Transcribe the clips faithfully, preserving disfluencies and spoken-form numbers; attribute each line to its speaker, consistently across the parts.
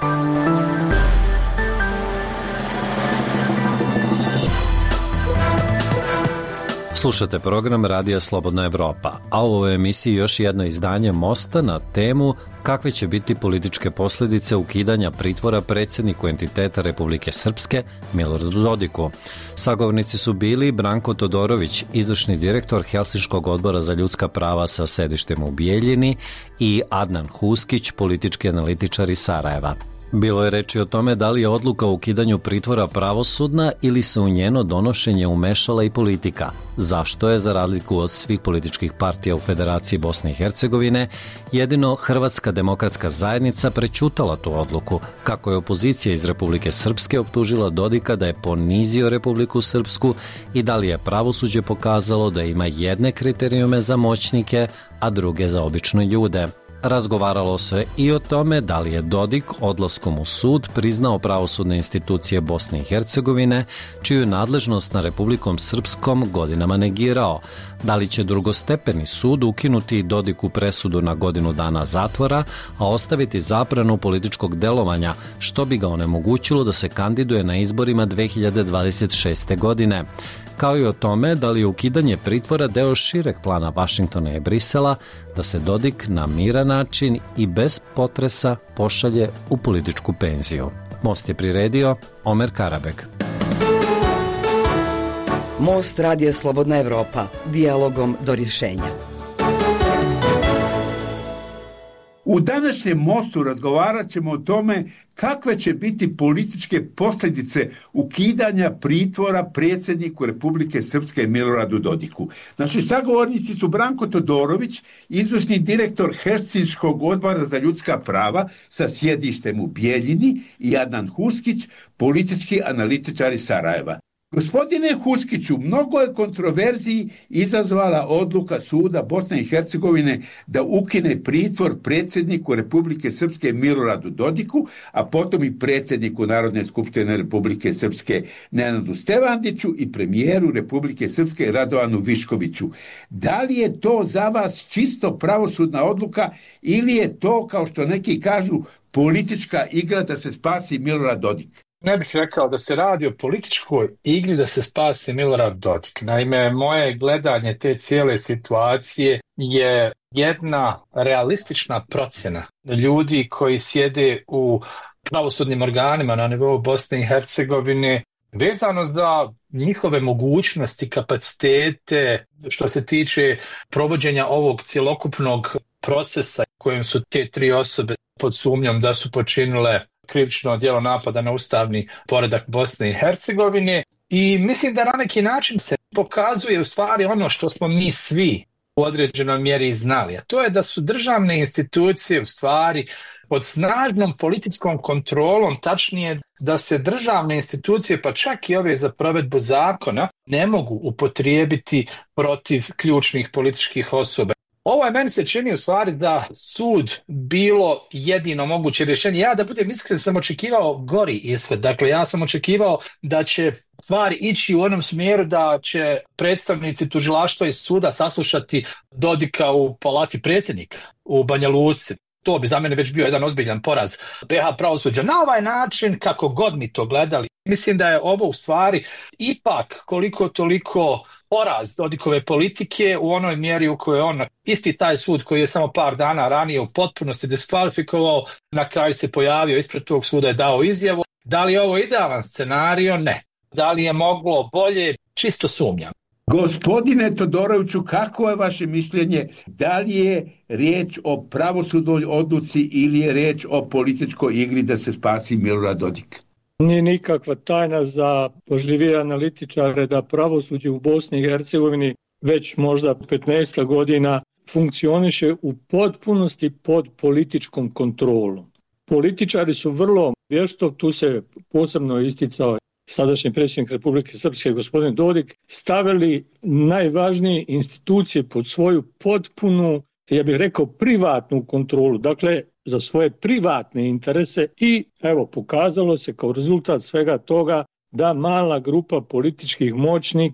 Speaker 1: Slušate program Radija Slobodna Evropa, a u ovoj emisiji još jedno izdanje Mosta na temu kakve će biti političke posljedice ukidanja pritvora predsjedniku entiteta Republike Srpske Miloradu Dodiku. Sagovornici su bili Branko Todorović, izvršni direktor Helsinškog odbora za ljudska prava sa sedištem u Bijeljini, i Adnan Huskić, politički analitičar iz Sarajeva. Bilo je reči o tome da li je odluka o ukidanju pritvora pravosudna ili se u njeno donošenje umešala i politika. Zašto je, za razliku od svih političkih partija u Federaciji Bosne i Hercegovine, jedino Hrvatska demokratska zajednica prećutala tu odluku, kako je opozicija iz Republike Srpske optužila Dodika da je ponizio Republiku Srpsku i da li je pravosuđe pokazalo da ima jedne kriterijume za moćnike, a druge za obične ljude. Razgovaralo se i o tome da li je Dodik odlaskom u sud priznao pravosudne institucije Bosne i Hercegovine, čiju nadležnost na Republikom Srpskom godinama negirao, da li će drugostepeni sud ukinuti Dodiku presudu na godinu dana zatvora, a ostaviti zabranu političkog delovanja, što bi ga onemogućilo da se kandiduje na izborima dve hiljade dvadeset šeste. godine. Kao i o tome da li je ukidanje pritvora deo šireg plana Vašingtona i Brisela da se Dodik na miran način i bez potresa pošalje u političku penziju. Most je priredio Omer Karabeg.
Speaker 2: Most Radija Slobodna Evropa, dijalogom do rješenja.
Speaker 3: U današnjem Mostu razgovarat ćemo o tome kakve će biti političke posljedice ukidanja pritvora predsjedniku Republike Srpske Miloradu Dodiku. Naši sagovornici su Branko Todorović, izvršni direktor Helsinškog odbora za ljudska prava sa sjedištem u Bijeljini, i Adnan Huskić, politički analitičar iz Sarajeva. Gospodine Huskiću, mnogo je kontroverziji izazvala odluka suda Bosne i Hercegovine da ukine pritvor predsjedniku Republike Srpske Miloradu Dodiku, a potom i predsjedniku Narodne skupštine Republike Srpske Nenadu Stevandiću i premijeru Republike Srpske Radovanu Viškoviću. Da li je to za vas čisto pravosudna odluka ili je to, kao što neki kažu, politička igra da se spasi Milorad Dodik?
Speaker 4: Ne bih rekao da se radi o političkoj igri da se spasi Milorad Dodik. Naime, moje gledanje te cijele situacije je jedna realistična procjena ljudi koji sjede u pravosudnim organima na nivou Bosne i Hercegovine vezano za njihove mogućnosti, kapacitete što se tiče provođenja ovog cjelokupnog procesa kojim su te tri osobe pod sumnjom da su počinile krivično djelo napada na ustavni poredak Bosne i Hercegovine, i mislim da na neki način se pokazuje u stvari ono što smo mi svi u određenoj mjeri znali, a to je da su državne institucije u stvari pod snažnom političkom kontrolom, tačnije da se državne institucije, pa čak i ove za provedbu zakona, ne mogu upotrijebiti protiv ključnih političkih osoba. Ovo je, meni se čini u stvari da sud bilo jedino moguće rješenje. Ja, da budem iskren, sam očekivao gori ishod. Dakle, ja sam očekivao da će stvari ići u onom smjeru da će predstavnici tužilaštva i suda saslušati Dodika u palati predsjednika u Banja Luci. To bi za mene već bio jedan ozbiljan poraz be ha pravosuđa. Na ovaj način, kako god mi to gledali, mislim da je ovo u stvari ipak koliko toliko poraz Dodikove politike u onoj mjeri u kojoj on, isti taj sud koji je samo par dana ranije u potpunosti diskvalifikovao, na kraju se pojavio ispred tog suda i dao izjavu. Da li je ovo idealan scenario? Ne. Da li je moglo bolje? Čisto sumnjam.
Speaker 3: Gospodine Todoroviću, kako je vaše mišljenje? Da li je riječ o pravosudnoj odluci ili je riječ o političkoj igri da se spasi Milorad Dodik?
Speaker 5: Nije nikakva tajna za pažljivije analitičare da pravosuđe u Bosni i Hercegovini već možda petnaest godina funkcioniše u potpunosti pod političkom kontrolom. Političari su vrlo vješto, tu se posebno isticao sadašnji predsjednik Republike Srpske gospodin Dodik, stavili najvažnije institucije pod svoju potpunu, ja bih rekao, privatnu kontrolu, dakle za svoje privatne interese, i evo pokazalo se kao rezultat svega toga da mala grupa političkih moćnika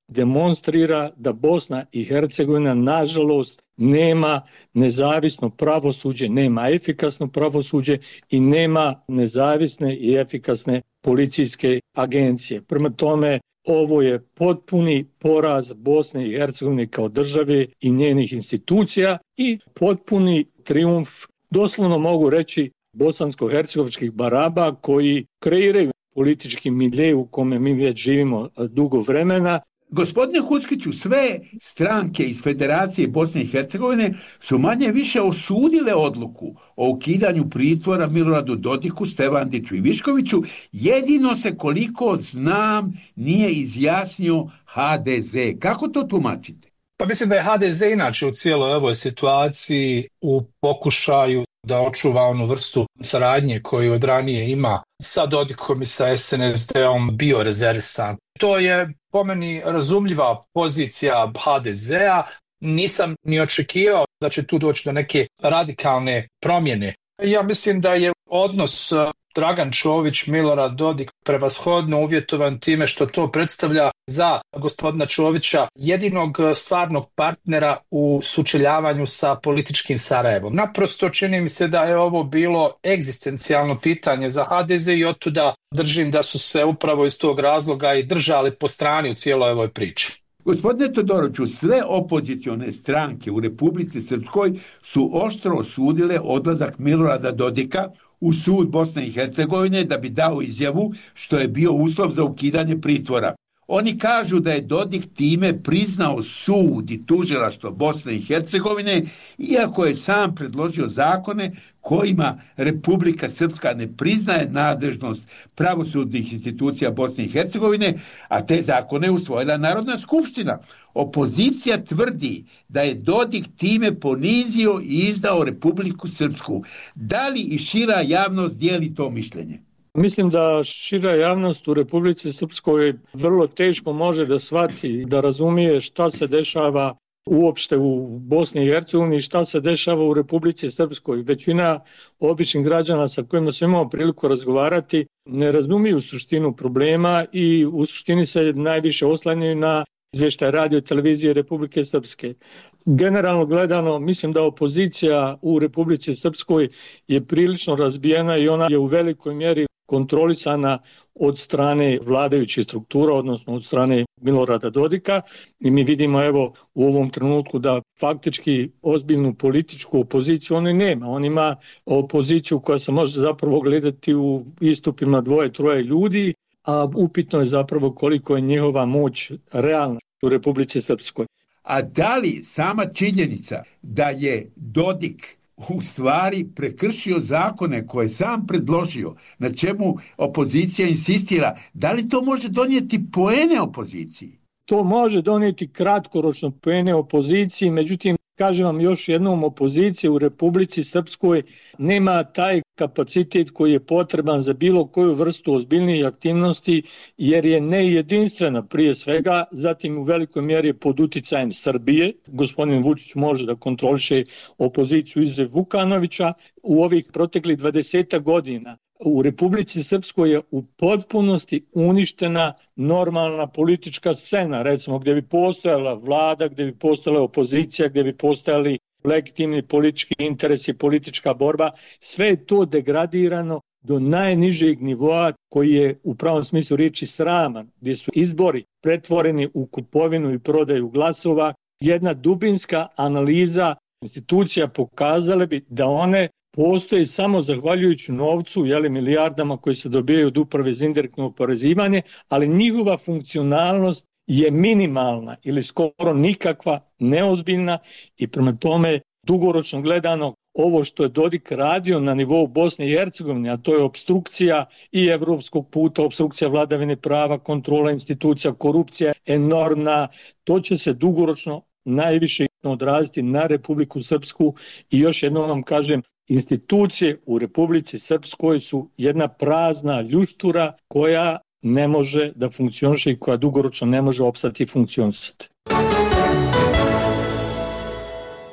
Speaker 5: demonstrira da Bosna i Hercegovina nažalost nema nezavisno pravosuđe, nema efikasno pravosuđe i nema nezavisne i efikasne policijske agencije. Prema tome, ovo je potpuni poraz Bosne i Hercegovine kao države i njenih institucija i potpuni trijumf, doslovno mogu reći, bosansko-hercegovačkih baraba koji kreiraju politički milje u kome mi već živimo dugo vremena.
Speaker 3: Gospodine Huskiću, sve stranke iz Federacije Bosne i Hercegovine su manje više osudile odluku o ukidanju pritvora Miloradu Dodiku, Stevandiću i Viškoviću. Jedino se, koliko znam, nije izjasnio ha de ze. Kako to tumačite?
Speaker 4: Pa mislim da je ha de ze inače u cijeloj ovoj situaciji u pokušaju da očuva onu vrstu saradnje koju od ranije ima sa Dodikom i sa es en es de-om bio rezervisan. To je po meni razumljiva pozicija ha de zea. Nisam ni očekivao da će tu doći do neke radikalne promjene. Ja mislim da je odnos Dragan Čović, Milorad Dodik prevashodno uvjetovan time što to predstavlja za gospodina Čovića jedinog stvarnog partnera u sučeljavanju sa političkim Sarajevom. Naprosto čini mi se da je ovo bilo egzistencijalno pitanje za ha de ze i otuda držim da su se upravo iz tog razloga i držali po strani u cijeloj ovoj priči.
Speaker 3: Gospodine Todoroviću, sve opozicione stranke u Republici Srpskoj su oštro osudile odlazak Milorada Dodika u sud Bosne i Hercegovine da bi dao izjavu što je bio uslov za ukidanje pritvora. Oni kažu da je Dodik time priznao sud i tužilaštvo Bosne i Hercegovine, iako je sam predložio zakone kojima Republika Srpska ne priznaje nadležnost pravosudnih institucija Bosne i Hercegovine, a te zakone je usvojila Narodna skupština. Opozicija tvrdi da je Dodik time ponizio i izdao Republiku Srpsku. Da li i šira javnost dijeli to mišljenje?
Speaker 5: Mislim da šira javnost u Republici Srpskoj vrlo teško može da shvati, da razumije šta se dešava uopšte u Bosni i Hercegovini i šta se dešava u Republici Srpskoj. Većina običnih građana sa kojima smo imali priliku razgovarati ne razumiju suštinu problema i u suštini se najviše oslanjaju na izvještaj radio televizije Republike Srpske. Generalno gledano, mislim da opozicija u Republici Srpskoj je prilično razbijena i ona je u velikoj mjeri kontrolisana od strane vladajućih struktura, odnosno od strane Milorada Dodika i mi vidimo evo u ovom trenutku da faktički ozbiljnu političku opoziciju on nema. On ima opoziciju koja se može zapravo gledati u istupima dvoje, troje ljudi, a upitno je zapravo koliko je njihova moć realna u Republici Srpskoj.
Speaker 3: A da li sama činjenica da je Dodik u stvari prekršio zakone koje sam predložio, na čemu opozicija insistira, da li to može donijeti poene opoziciji?
Speaker 5: To može donijeti kratkoročno poene opoziciji, međutim, kažem vam još jednom, opozicija u Republici Srpskoj nema taj kapacitet koji je potreban za bilo koju vrstu ozbiljnijih aktivnosti, jer je nejedinstvena prije svega, zatim u velikoj mjeri pod uticajem Srbije. Gospodin Vučić može da kontroliše opoziciju izuzev Vukanovića. U ovih proteklih dvadeset godina u Republici Srpskoj je u potpunosti uništena normalna politička scena, recimo gdje bi postojala vlada, gdje bi postojala opozicija, gdje bi postojali legitimni politički interesi, politička borba. Sve je to degradirano do najnižeg nivoa koji je u pravom smislu riječi sraman, gdje su izbori pretvoreni u kupovinu i prodaju glasova. Jedna dubinska analiza institucija pokazale bi da one postoji samo zahvaljujući novcu, jeli, milijardama koji se dobijaju od uprave za indirektno oporezivanje, ali njihova funkcionalnost je minimalna ili skoro nikakva, neozbiljna i prema tome dugoročno gledano ovo što je Dodik radio na nivou Bosne i Hercegovine, a to je opstrukcija i evropskog puta, opstrukcija vladavine prava, kontrola institucija, korupcija enormna, to će se dugoročno najviše odraziti na Republiku Srpsku i još jednom vam kažem, institucije u Republici Srpskoj su jedna prazna ljuštura koja ne može da funkcioniše i koja dugoročno ne može opstati i funkcionisati.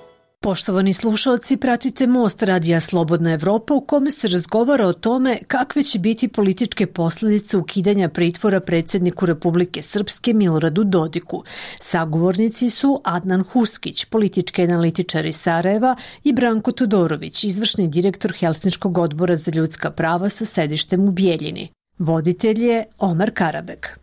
Speaker 6: Poštovani slušalci, pratite Most radija Slobodna Evropa u kome se razgovara o tome kakve će biti političke posljedice ukidanja pritvora predsjedniku Republike Srpske Miloradu Dodiku. Sagovornici su Adnan Huskić, politički analitičar iz Sarajeva, i Branko Todorović, izvršni direktor Helsinškog odbora za ljudska prava sa sedištem u Bijeljini. Voditelj je Omar Karabek.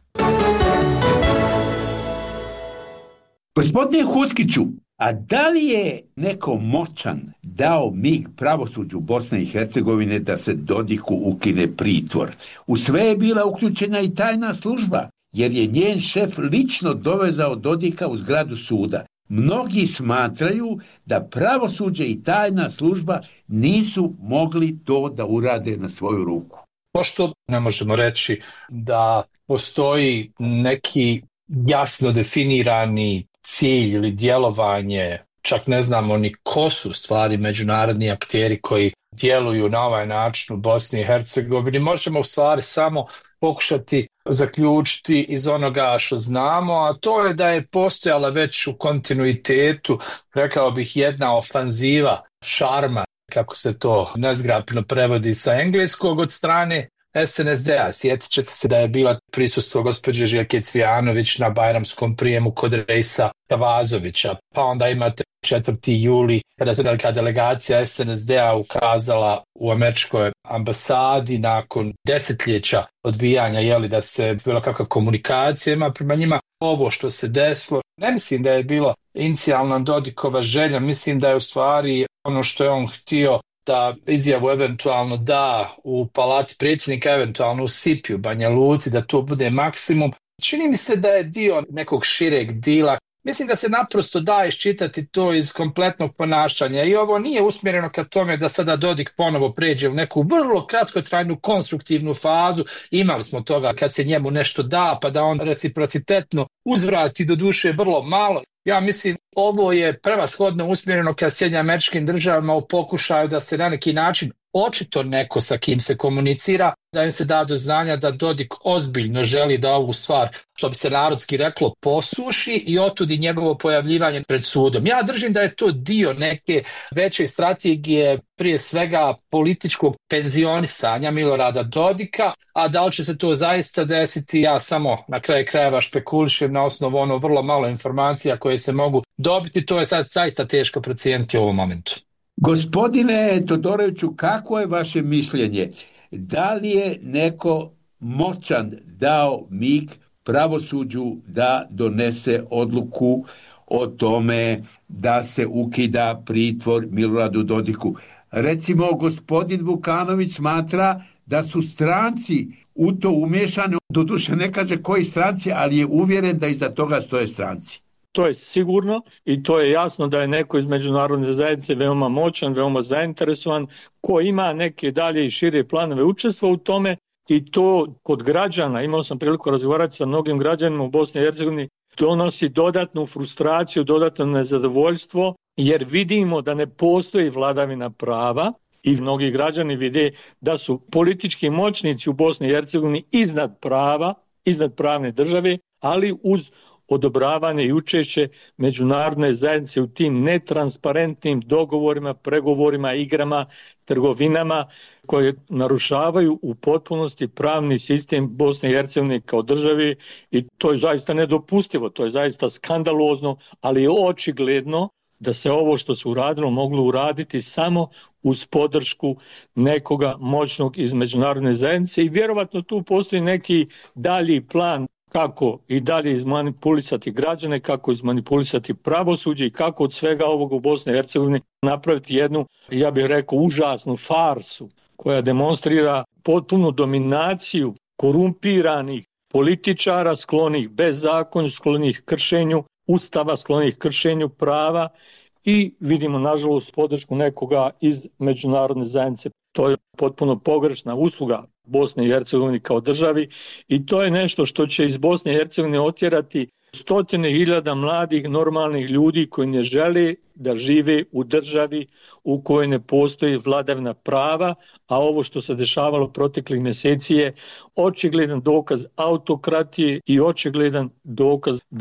Speaker 3: Gospodine Huskiću, a da li je neko moćan dao mig pravosuđu Bosne i Hercegovine da se Dodiku ukine pritvor? U sve je bila uključena i tajna služba, jer je njen šef lično dovezao Dodika u zgradu suda. Mnogi smatraju da pravosuđe i tajna služba nisu mogli to da urade na svoju ruku.
Speaker 4: Pošto ne možemo reći da postoji neki jasno definirani cilj ili djelovanje, čak ne znamo ni ko su stvari međunarodni akteri koji djeluju na ovaj način u Bosni i Hercegovini, možemo u stvari samo pokušati zaključiti iz onoga što znamo, a to je da je postojala već u kontinuitetu, rekao bih, jedna ofanziva šarma, kako se to nezgrapno prevodi sa engleskog, od strane es en es de a. Sjetit ćete se da je bila prisustvo gospođe Željke Cvijanović na bajramskom prijemu kod Rejsa Kavazovića. Pa onda imate četvrti juli kada se velika delegacija es en es de a ukazala u američkoj ambasadi nakon desetljeća odbijanja, jeli, da se bilo kakva komunikacija ima prema njima. Ovo što se desilo, ne mislim da je bilo inicijalna Dodikova želja, mislim da je u stvari ono što je on htio da izjavu eventualno da u palati predsjednika, eventualno u Sipi, u Banja Luci, da to bude maksimum. Čini mi se da je dio nekog šireg dila. Mislim da se naprosto da iščitati to iz kompletnog ponašanja i ovo nije usmjereno ka tome da sada Dodik ponovo pređe u neku vrlo kratkotrajnu konstruktivnu fazu. Imali smo toga kad se njemu nešto da, pa da on reciprocitetno uzvrati, do duše vrlo malo. Ja mislim ovo je prevashodno usmjereno ka Sjedinjenim Američkim Državama u pokušaju da se na neki način očito neko sa kim se komunicira, da im se da do znanja da Dodik ozbiljno želi da ovu stvar, što bi se narodski reklo, posuši i otudi njegovo pojavljivanje pred sudom. Ja držim da je to dio neke veće strategije, prije svega političkog penzionisanja Milorada Dodika, a da li će se to zaista desiti, ja samo na kraju krajeva špekulišem na osnovu ono vrlo malo informacija koje se mogu dobiti, to je sad zaista teško procijeniti u ovom momentu.
Speaker 3: Gospodine Todoroviću, kako je vaše mišljenje? Da li je neko moćan dao mig pravosuđu da donese odluku o tome da se ukida pritvor Miloradu Dodiku? Recimo, gospodin Vukanović smatra da su stranci u to umješani, doduše ne kaže koji stranci, ali je uvjeren da iza toga stoje stranci.
Speaker 5: To je sigurno i to je jasno da je neko iz međunarodne zajednice veoma moćan, veoma zainteresovan, ko ima neke dalje i šire planove učestva u tome i to kod građana, imao sam priliku razgovarati sa mnogim građanima u Bosni i Hercegovini, donosi dodatnu frustraciju, dodatno nezadovoljstvo jer vidimo da ne postoji vladavina prava i mnogi građani vide da su politički moćnici u Bosni i Hercegovini iznad prava, iznad pravne države, ali uz odobravanje i učešće međunarodne zajednice u tim netransparentnim dogovorima, pregovorima, igrama, trgovinama koje narušavaju u potpunosti pravni sistem Bosne i Hercegovine kao državi i to je zaista nedopustivo, to je zaista skandalozno, ali je očigledno da se ovo što se uradilo moglo uraditi samo uz podršku nekoga moćnog iz međunarodne zajednice i vjerovatno tu postoji neki dalji plan kako i dalje izmanipulisati građane, kako izmanipulisati pravosuđe i kako od svega ovog u Bosni i Hercegovini napraviti jednu, ja bih rekao, užasnu farsu koja demonstrira potpunu dominaciju korumpiranih političara sklonih bezakonju, sklonih kršenju ustava, sklonih kršenju prava i vidimo nažalost podršku nekoga iz međunarodne zajednice. To je potpuno pogrešna usluga Bosne i Hercegovine kao državi i to je nešto što će iz Bosne i Hercegovine otjerati stotine hiljada mladih normalnih ljudi koji ne žele da žive u državi u kojoj ne postoji vladavina prava, a ovo što se dešavalo proteklih mjeseci je očigledan dokaz autokratije i očigledan dokaz da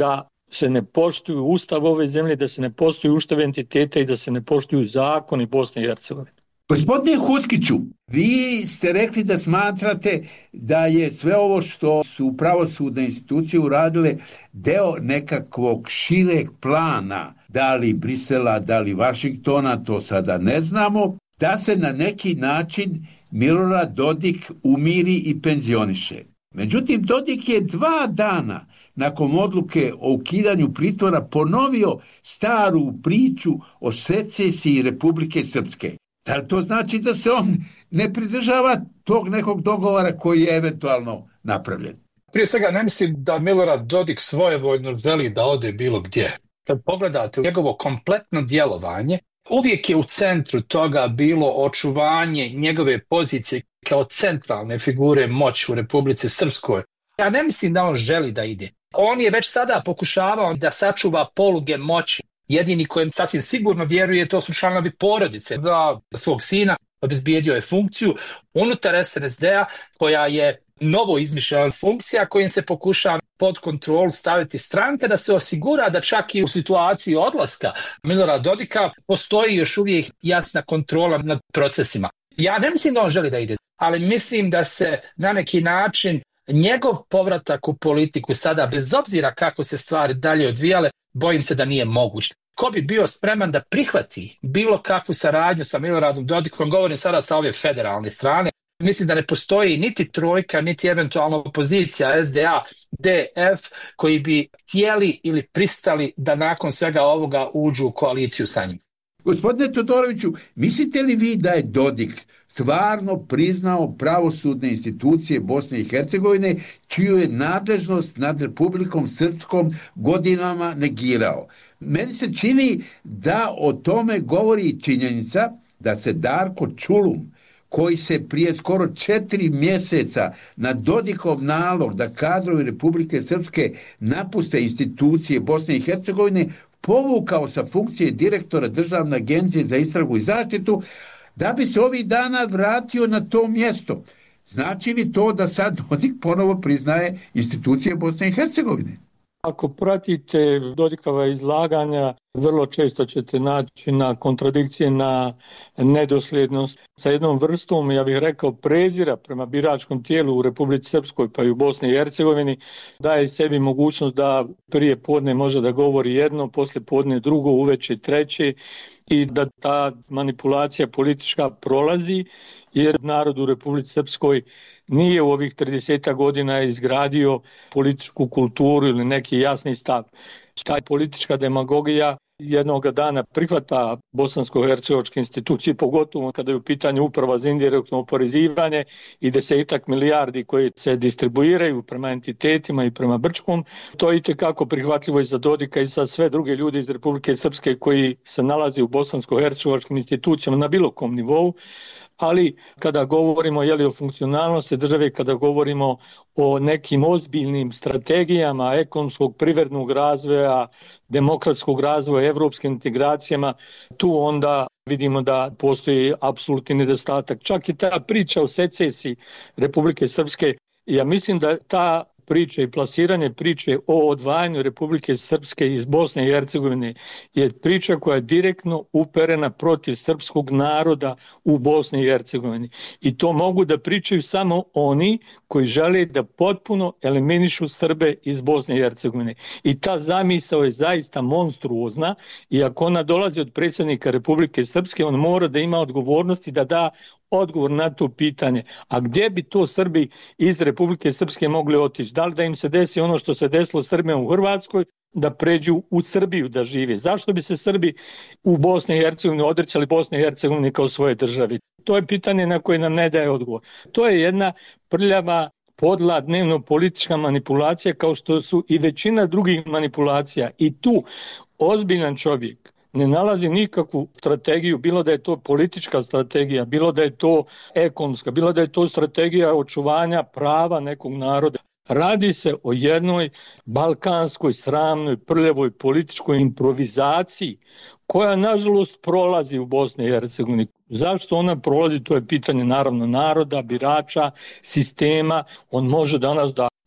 Speaker 5: se ne poštuju ustav ove zemlje, da se ne poštuju ustav entiteta i da se ne poštuju zakoni Bosne i Hercegovine.
Speaker 3: Gospodine Huskiću, vi ste rekli da smatrate da je sve ovo što su pravosudne institucije uradile deo nekakvog šireg plana, da li Brisela, da li Vašingtona, to sada ne znamo, da se na neki način Milorad Dodik umiri i penzioniše. Međutim, Dodik je dva dana nakon odluke o ukidanju pritvora ponovio staru priču o secesiji Republike Srpske. Da li to znači da se on ne pridržava tog nekog dogovora koji je eventualno napravljen?
Speaker 4: Prije svega, ne mislim da Milorad Dodik svojevoljno želi da ode bilo gdje. Kad pogledate njegovo kompletno djelovanje, uvijek je u centru toga bilo očuvanje njegove pozicije kao centralne figure moći u Republici Srpskoj. Ja ne mislim da on želi da ide. On je već sada pokušavao da sačuva poluge moći. Jedini kojem sasvim sigurno vjeruje, to su članovi porodice. Da svog sina obezbijedio je funkciju unutar es en es de-a koja je novo izmišljena funkcija kojim se pokušava pod kontrolu staviti stranka da se osigura da čak i u situaciji odlaska Milorada Dodika postoji još uvijek jasna kontrola nad procesima. Ja ne mislim da on želi da ide, ali mislim da se na neki način njegov povratak u politiku sada, bez obzira kako se stvari dalje odvijale, bojim se da nije moguć. Ko bi bio spreman da prihvati bilo kakvu saradnju sa Miloradom Dodikom, govorim sada sa ove federalne strane, mislim da ne postoji niti trojka, niti eventualno opozicija es de a, de ef koji bi htjeli ili pristali da nakon svega ovoga uđu u koaliciju sa njim.
Speaker 3: Gospodine Todoroviću, mislite li vi da je Dodik stvarno priznao pravosudne institucije Bosne i Hercegovine, čiju je nadležnost nad Republikom Srpskom godinama negirao? Meni se čini da o tome govori činjenica da se Darko Čulum, koji se prije skoro četiri mjeseca na Dodikov nalog da kadrovi Republike Srpske napuste institucije Bosne i Hercegovine, povukao sa funkcije direktora Državne agencije za istragu i zaštitu, da bi se ovih dana vratio na to mjesto. Znači li to da sad Dodik ponovo priznaje institucije Bosne i Hercegovine?
Speaker 5: Ako pratite Dodikova izlaganja, vrlo često ćete naći na kontradikcije, na nedosljednost sa jednom vrstom, ja bih rekao, prezira prema biračkom tijelu u Republici Srpskoj pa i u Bosni i Hercegovini, daje sebi mogućnost da prije podne može da govori jedno, poslije podne drugo, uveče treće i da ta manipulacija politička prolazi, jer narod u Republici Srpskoj nije u ovih trideset godina izgradio političku kulturu ili neki jasni stav. Ta politička demagogija jednog dana prihvata bosansko-hercegovačke institucije, pogotovo kada je u pitanju uprava za indirektno oporezivanje i desetak milijardi koje se distribuiraju prema entitetima i prema Brčkom. To je itekako prihvatljivo i za Dodika i za sve druge ljude iz Republike Srpske koji se nalaze u bosansko-hercegovačkim institucijama na bilo kom nivou. Ali kada govorimo jeli, o funkcionalnosti države, kada govorimo o nekim ozbiljnim strategijama ekonomskog, privrednog razvoja, demokratskog razvoja, evropskim integracijama, tu onda vidimo da postoji apsolutni nedostatak. Čak i ta priča o secesiji Republike Srpske, ja mislim da ta priče i plasiranje priče o odvajanju Republike Srpske iz Bosne i Hercegovine je priča koja je direktno uperena protiv srpskog naroda u Bosni i Hercegovini. I to mogu da pričaju samo oni koji žele da potpuno eliminišu Srbe iz Bosne i Hercegovine. I ta zamisao je zaista monstruozna i ako ona dolazi od predsjednika Republike Srpske, on mora da ima odgovornosti da da odgovor na to pitanje. A gdje bi to Srbi iz Republike Srpske mogli otići? Da li da im se desi ono što se desilo Srbima u Hrvatskoj, da pređu u Srbiju da žive? Zašto bi se Srbi u Bosni i Hercegovini odrećali Bosne i Hercegovine kao svoje državi? To je pitanje na koje nam ne daje odgovor. To je jedna prljava, podla dnevno politička manipulacija kao što su i većina drugih manipulacija. I tu ozbiljan čovjek ne nalazi nikakvu strategiju, bilo da je to politička strategija, bilo da je to ekonomska, bilo da je to strategija očuvanja prava nekog naroda. Radi se o jednoj balkanskoj, sramnoj, prljavoj političkoj improvizaciji koja nažalost prolazi u Bosni i Hercegovini. Zašto ona prolazi, to je pitanje naravno naroda, birača, sistema. On može danas da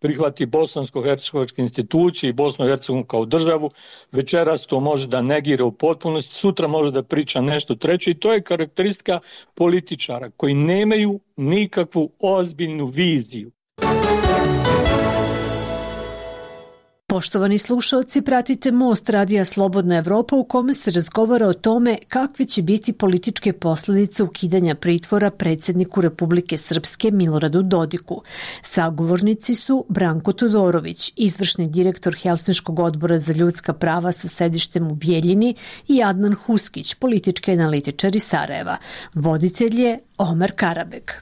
Speaker 5: prihvati bosansko-hercegovačke institucije i Bosnu i Hercegovinu kao državu, večeras to može da negira u potpunosti, sutra može da priča nešto treće i to je karakteristika političara koji nemaju nikakvu ozbiljnu viziju.
Speaker 6: Poštovani slušalci, pratite Most radija Slobodna Evropa u kome se razgovara o tome kakve će biti političke posljedice ukidanja pritvora predsjedniku Republike Srpske Miloradu Dodiku. Sagovornici su Branko Todorović, izvršni direktor Helsinškog odbora za ljudska prava sa sedištem u Bijeljini i Adnan Huskić, politički analitičar iz Sarajeva. Voditelj je Omer Karabek.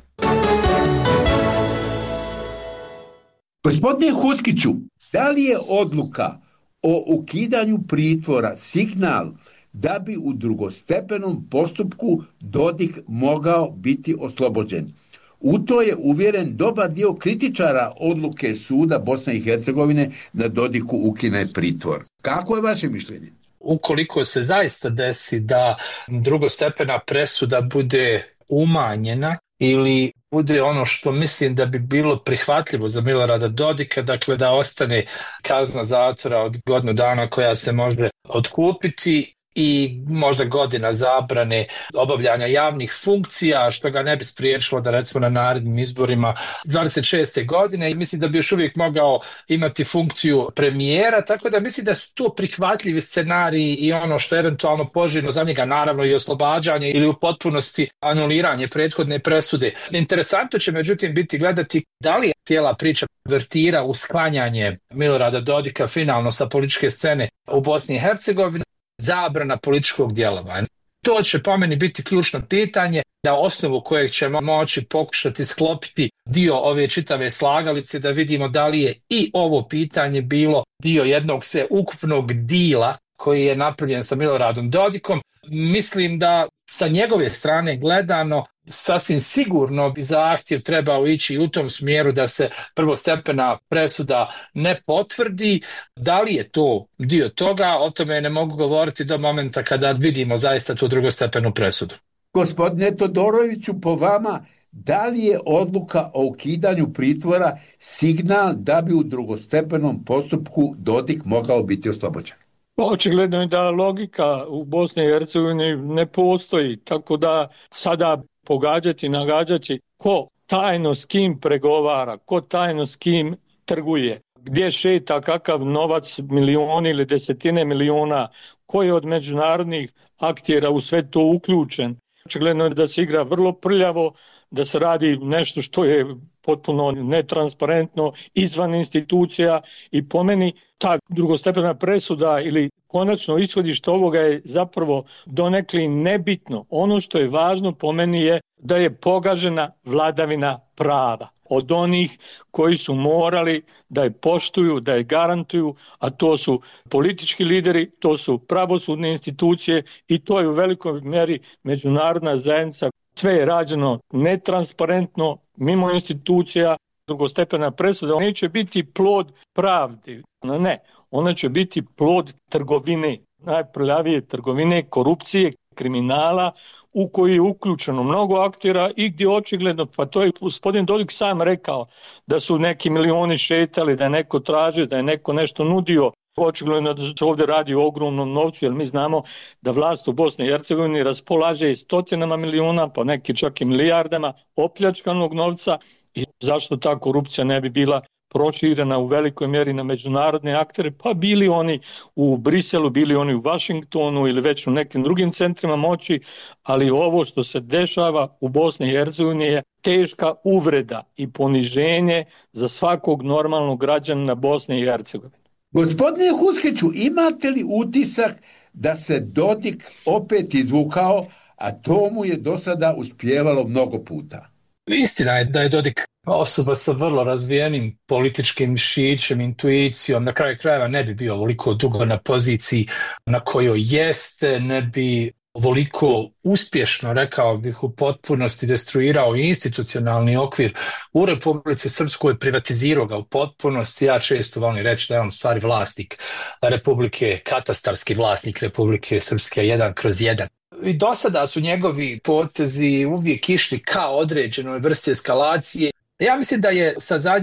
Speaker 3: Gospodine Huskiću, da li je odluka o ukidanju pritvora signal da bi u drugostepenom postupku Dodik mogao biti oslobođen? U to je uvjeren dobar dio kritičara odluke suda Bosne i Hercegovine da Dodiku ukine pritvor. Kako je vaše mišljenje?
Speaker 4: Ukoliko se zaista desi da drugostepena presuda bude umanjena ili bude ono što mislim da bi bilo prihvatljivo za Milorada Dodika, dakle da ostane kazna zatvora od godinu dana koja se može otkupiti i možda godina zabrane obavljanja javnih funkcija, što ga ne bi spriječilo da recimo na narednim izborima dvadeset šeste godine i mislim da bi još uvijek mogao imati funkciju premijera, tako da mislim da su to prihvatljivi scenariji i ono što je eventualno poželjno za njega, naravno i oslobađanje ili u potpunosti anuliranje prethodne presude. Interesantno će međutim biti gledati da li je cijela priča vertira u sklanjanje Milorada Dodika finalno sa političke scene u Bosni i Hercegovini, zabrana političkog djelovanja. To će po meni biti ključno pitanje na osnovu kojeg ćemo moći pokušati sklopiti dio ove čitave slagalice da vidimo da li je i ovo pitanje bilo dio jednog sveukupnog dila koji je napravljen sa Miloradom Dodikom. Mislim da sa njegove strane gledano sasvim sigurno bi zahtjev trebao ići u tom smjeru da se prvostepena presuda ne potvrdi. Da li je to dio toga, o tome ne mogu govoriti do momenta kada vidimo zaista tu drugostepenu presudu.
Speaker 3: Gospodine Todoroviću, po vama, da li je odluka o ukidanju pritvora signal da bi u drugostepenom postupku Dodik mogao biti oslobođen?
Speaker 5: Očigledno je da logika u Bosni i Hercegovini ne postoji, tako da sada pogađati, nagađati ko tajno s kim pregovara, ko tajno s kim trguje, gdje šeta kakav novac, milioni ili desetine miliona, ko je od međunarodnih aktera u sve to uključen. Očigledno je da se igra vrlo prljavo, da se radi nešto što je potpuno netransparentno, izvan institucija i po meni ta drugostepena presuda ili konačno ishodište ovoga je zapravo donekli nebitno. Ono što je važno po meni je da je pogažena vladavina prava od onih koji su morali da je poštuju, da je garantuju, a to su politički lideri, to su pravosudne institucije i to je u velikoj mjeri međunarodna zajednica. Sve je rađeno netransparentno, mimo institucija. Drugostepena presuda neće biti plod pravde, ne, ona će biti plod trgovine, najprljavije trgovine, korupcije, kriminala u koji je uključeno mnogo aktera i gdje očigledno, pa to je gospodin Dodik sam rekao, da su neki milioni šetali, da je neko tražio, da je neko nešto nudio. Očigledno da se ovdje radi o ogromnom novcu, jer mi znamo da vlast u Bosni i Hercegovini raspolaže stotinama miliona, pa neki čak i milijardama opljačkanog novca i zašto ta korupcija ne bi bila proširena u velikoj mjeri na međunarodne aktere, pa bili oni u Briselu, bili oni u Vašingtonu ili već u nekim drugim centrima moći, ali ovo što se dešava u Bosni i Hercegovini je teška uvreda i poniženje za svakog normalnog građanina Bosne i Hercegovine.
Speaker 3: Gospodine Huskiću, imate li utisak da se Dodik opet izvukao, a to mu je do sada uspijevalo mnogo puta?
Speaker 4: Istina je da je Dodik osoba sa vrlo razvijenim političkim mišićem, intuicijom, na kraju krajeva ne bi bio ovoliko dugo na poziciji na kojoj jeste, ne bi ovoliko uspješno, rekao bih, u potpunosti destruirao institucionalni okvir u Republici Srpskoj, privatizirao ga u potpunosti. Ja često volim reći da je on stvari vlasnik Republike, katastarski vlasnik Republike Srpske, jedan kroz jedan. I do sada su njegovi potezi uvijek išli ka određenoj vrsti eskalacije. Ja mislim da je sa zadnjim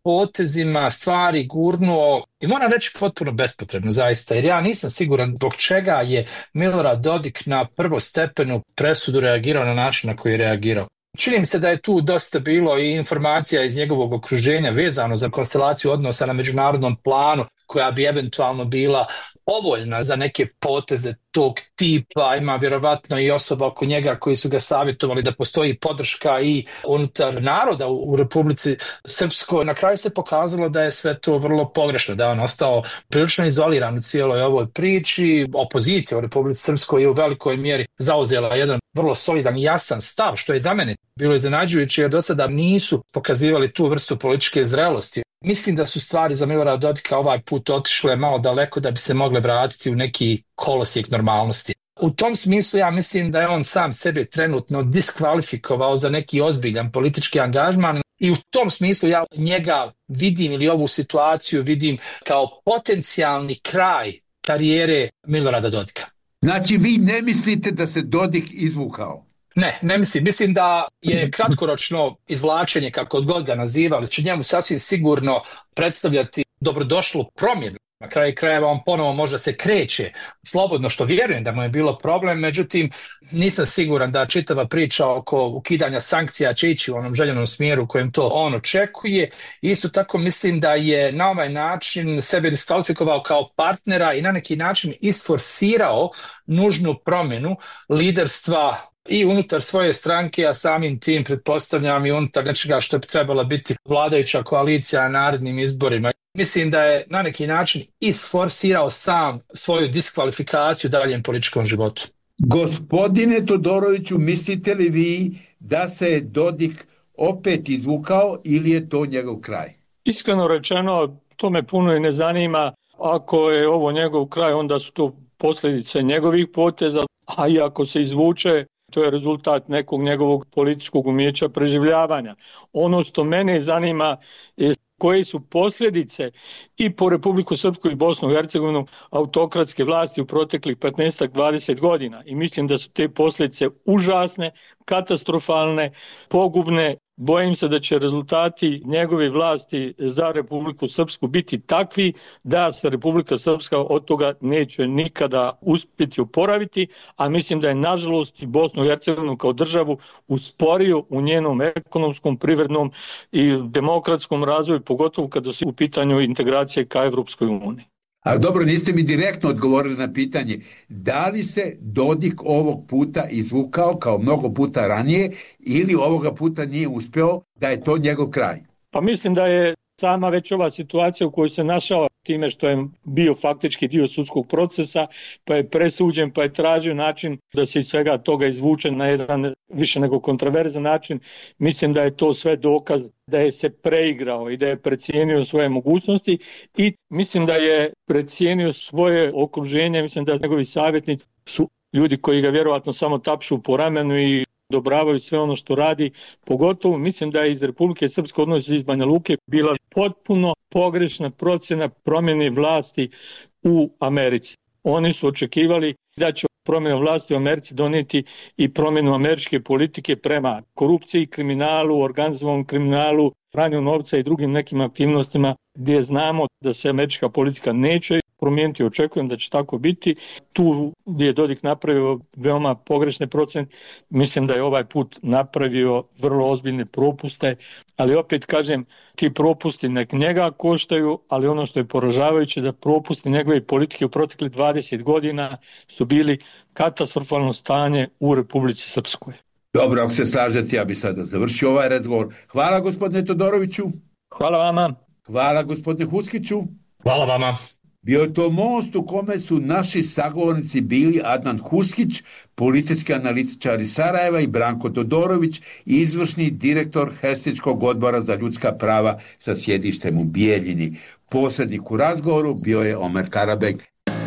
Speaker 4: potezima stvari gurnuo, i moram reći potpuno bespotrebno zaista, jer ja nisam siguran zbog čega je Milorad Dodik na prvostepenu presudu reagirao na način na koji je reagirao. Čini mi se da je tu dosta bilo i informacija iz njegovog okruženja vezano za konstelaciju odnosa na međunarodnom planu koja bi eventualno bila povoljna za neke poteze tog tipa. Ima vjerovatno i osoba oko njega koji su ga savjetovali da postoji podrška i unutar naroda u Republici Srpskoj. Na kraju se pokazalo da je sve to vrlo pogrešno, da je on ostao prilično izoliran u cijeloj ovoj priči. Opozicija u Republici Srpskoj je u velikoj mjeri zauzela jedan vrlo solidan i jasan stav, što je za mene bilo iznenađujuće jer do sada nisu pokazivali tu vrstu političke zrelosti. Mislim da su stvari za Milorada Dodika ovaj put otišle malo daleko da bi se mogle vratiti u neki kolosijek normalnosti. U tom smislu ja mislim da je on sam sebe trenutno diskvalifikovao za neki ozbiljan politički angažman i u tom smislu ja njega vidim ili ovu situaciju vidim kao potencijalni kraj karijere Milorada Dodika.
Speaker 3: Znači vi ne mislite da se Dodik izvukao?
Speaker 4: Ne, ne mislim. Mislim da je kratkoročno izvlačenje, kako god ga nazivali, će njemu sasvim sigurno predstavljati dobrodošlu promjenu. Na kraju krajeva on ponovo možda se kreće slobodno, što vjerujem da mu je bilo problem, međutim nisam siguran da čitava priča oko ukidanja sankcija će ići u onom željenom smjeru u kojem to on očekuje. Isto tako mislim da je na ovaj način sebe diskvalifikovao kao partnera i na neki način isforsirao nužnu promjenu liderstva i unutar svoje stranke, a samim tim pretpostavljam i unutar nečega što bi trebala biti vladajuća koalicija na narednim izborima. Mislim da je na neki način isforsirao sam svoju diskvalifikaciju u daljem političkom životu.
Speaker 3: Gospodine Todoroviću, mislite li vi da se Dodik opet izvukao ili je to njegov kraj?
Speaker 5: Iskreno rečeno, to me puno i ne zanima. Ako je ovo njegov kraj, onda su to posljedice njegovih poteza, a i ako se izvuče, to je rezultat nekog njegovog političkog umijeća preživljavanja. Ono što mene zanima je koje su posljedice i po Republiku Srpsku i Bosnu i Hercegovinu autokratske vlasti u proteklih petnaest do dvadeset godina. I mislim da su te posljedice užasne, katastrofalne, pogubne. Bojim se da će rezultati njegove vlasti za Republiku Srpsku biti takvi da se Republika Srpska od toga neće nikada uspjeti oporaviti, a mislim da je nažalost i Bosnu i Hercegovinu kao državu usporio u njenom ekonomskom, privrednom i demokratskom razvoju, pogotovo kada su u pitanju integracije ka Evropskoj uniji.
Speaker 3: Ali dobro, niste mi direktno odgovorili na pitanje da li se Dodik ovog puta izvukao kao mnogo puta ranije ili ovoga puta nije uspeo, da je to njegov kraj?
Speaker 5: Pa mislim da je sama već ova situacija u kojoj se našao time što je bio faktički dio sudskog procesa, pa je presuđen, pa je tražio način da se iz svega toga izvuče na jedan više nego kontroverzan način. Mislim da je to sve dokaz da je se preigrao i da je precijenio svoje mogućnosti i mislim da je precijenio svoje okruženje. Mislim da njegovi savjetnici su ljudi koji ga vjerojatno samo tapšu po ramenu i odobravaju sve ono što radi. Pogotovo mislim da je iz Republike Srpske, odnosno iz Banja Luke, bila potpuno pogrešna procjena promjene vlasti u Americi. Oni su očekivali da će promjena vlasti u Americi donijeti i promjenu američke politike prema korupciji, kriminalu, organizovanom kriminalu, pranju novca i drugim nekim aktivnostima gdje znamo da se američka politika neće promijeniti. Očekujem da će tako biti. Tu gdje je Dodik napravio veoma pogrešne procjene, mislim da je ovaj put napravio vrlo ozbiljne propuste, ali opet kažem, ti propusti nek njega koštaju, ali ono što je poražavajuće da propusti njegove politike u proteklih dvadeset godina su bili katastrofalno stanje u Republici Srpskoj.
Speaker 3: Dobro, ako se slažete, ja bi sada završio ovaj razgovor. Hvala gospodine Todoroviću.
Speaker 5: Hvala vama.
Speaker 3: Hvala gospodine Huskiću.
Speaker 4: Hvala vama.
Speaker 3: Bio je to most u kome su naši sagovornici bili Adnan Huskić, politički analitičar iz Sarajeva, i Branko Todorović, izvršni direktor Helsinškog odbora za ljudska prava sa sjedištem u Bijeljini. Posrednik u razgovoru bio je Omer Karabeg.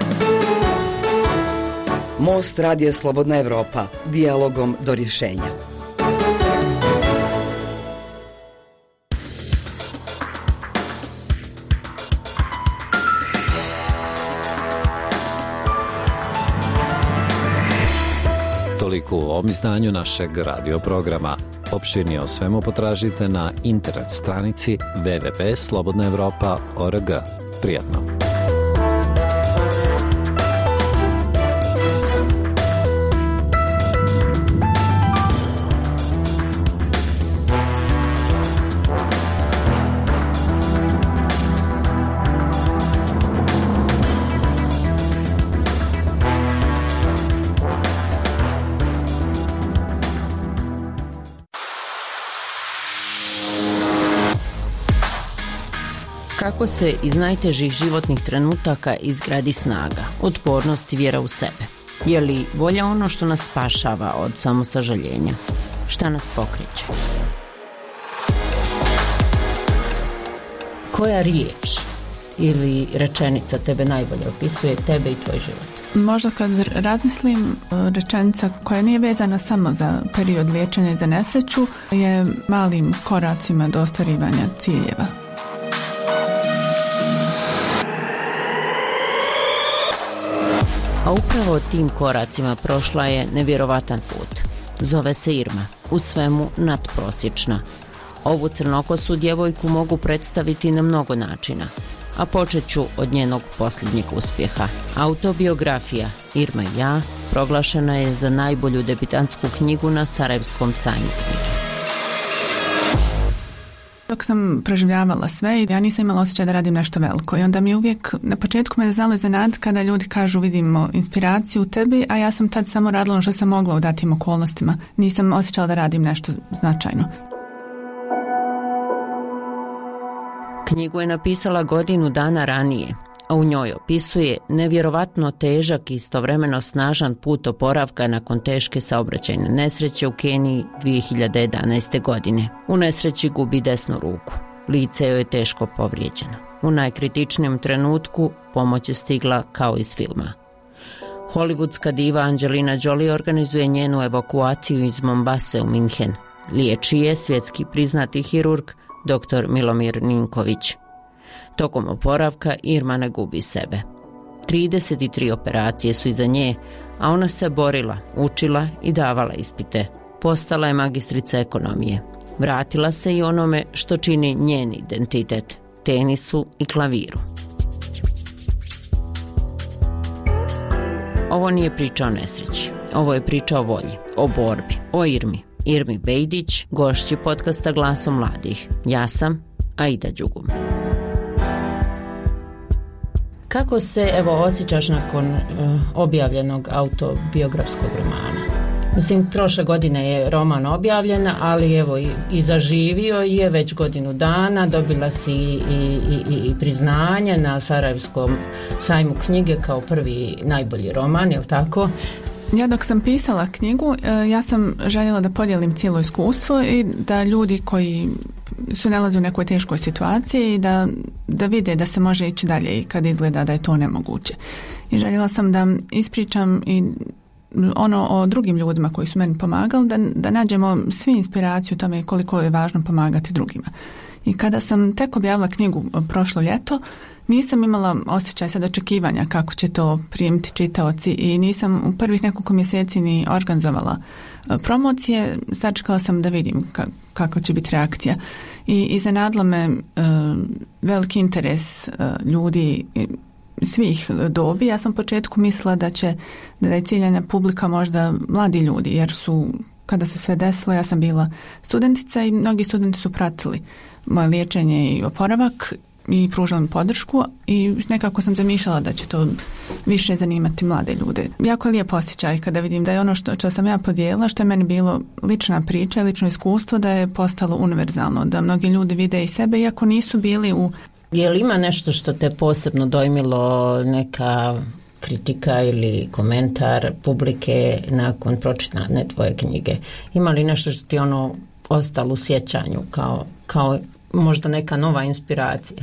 Speaker 2: Most Radija Slobodna Evropa, dijalogom do rješenja.
Speaker 1: toliko u ovom izdanju našeg radio programa. Opširnije o svemu potražite na internet stranici w w w tačka slobodna evropa tačka org. Prijatno!
Speaker 7: Kako se iz najtežih životnih trenutaka izgradi snaga, otpornost i vjera u sebe? Je li volja ono što nas spašava od samosažaljenja? Šta nas pokreće? Koja riječ ili rečenica tebe najbolje opisuje tebe i tvoj život?
Speaker 8: Možda kad razmislim, rečenica koja nije vezana samo za period liječenja i za nesreću je malim koracima do ostvarivanja ciljeva.
Speaker 7: A upravo tim koracima prošla je nevjerovatan put. Zove se Irma, u svemu nadprosječna. Ovu crnokosu djevojku mogu predstaviti na mnogo načina, a počet ću od njenog posljednjeg uspjeha. Autobiografija Irma i ja proglašena je za najbolju debitantsku knjigu na Sarajevskom sajmu knjige.
Speaker 8: Dok sam proživljavala sve, ja nisam imala osjećaj da radim nešto veliko i onda mi uvijek na početku me znalo iznenaditi kada ljudi kažu vidimo inspiraciju u tebi, a ja sam tad samo radila ono što sam mogla u datim okolnostima. Nisam osjećala da radim nešto značajno.
Speaker 7: Knjigu je napisala godinu dana ranije, a u njoj opisuje nevjerovatno težak i istovremeno snažan put oporavka nakon teške saobraćajne nesreće u Keniji dvije hiljade jedanaeste. godine. U nesreći gubi desnu ruku. Lice joj je teško povrijeđeno. U najkritičnijem trenutku pomoć je stigla kao iz filma. Hollywoodska diva Angelina Jolie organizuje njenu evakuaciju iz Mombase u Minhen. Liječi je svjetski priznati hirurg dr. Milomir Ninković. Tokom oporavka Irma ne gubi sebe. trideset tri operacije su iza nje, a ona se borila, učila i davala ispite. Postala je magistrica ekonomije. Vratila se i onome što čini njen identitet, tenisu i klaviru. Ovo nije priča o nesreći. Ovo je priča o volji, o borbi, o Irmi. Irmi Bejdić, gošći podcasta Glasom mladih. Ja sam Aida Đugum. Kako se evo osjećaš nakon uh, objavljenog autobiografskog romana? Mislim, prošle godine je roman objavljen, ali evo i, i zaživio je već godinu dana, dobila si i, i, i priznanje na Sarajevskom sajmu knjige kao prvi najbolji roman, je li tako?
Speaker 8: Ja dok sam pisala knjigu, ja sam željela da podijelim cijelo iskustvo i da ljudi koji su nalaze u nekoj teškoj situaciji i da, da vide da se može ići dalje i kad izgleda da je to nemoguće. I željela sam da ispričam i ono o drugim ljudima koji su meni pomagali, da, da nađemo svi inspiraciju o tome koliko je važno pomagati drugima. I kada sam tek objavila knjigu prošlo ljeto, nisam imala osjećaj sad očekivanja kako će to primiti čitaoci i nisam u prvih nekoliko mjeseci ni organizovala promocije. Sačekala sam da vidim kako će biti reakcija. I iznenadilo me uh, veliki interes uh, ljudi svih dobi. Ja sam u početku mislila da će da je ciljana publika možda mladi ljudi, jer su, kada se sve desilo, ja sam bila studentica i mnogi studenti su pratili moje liječenje i oporavak i pružala mi podršku i nekako sam zamišljala da će to više zanimati mlade ljude. Jako je lijep osjećaj kada vidim da je ono što, što sam ja podijelila, što je meni bilo lična priča, lično iskustvo, da je postalo univerzalno, da mnogi ljudi vide i sebe iako nisu bili u...
Speaker 7: Je li ima nešto što te posebno dojmilo, neka kritika ili komentar publike nakon pročitane tvoje knjige? Ima li nešto što ti ono ostalo u sjećanju kao, kao možda neka nova inspiracija?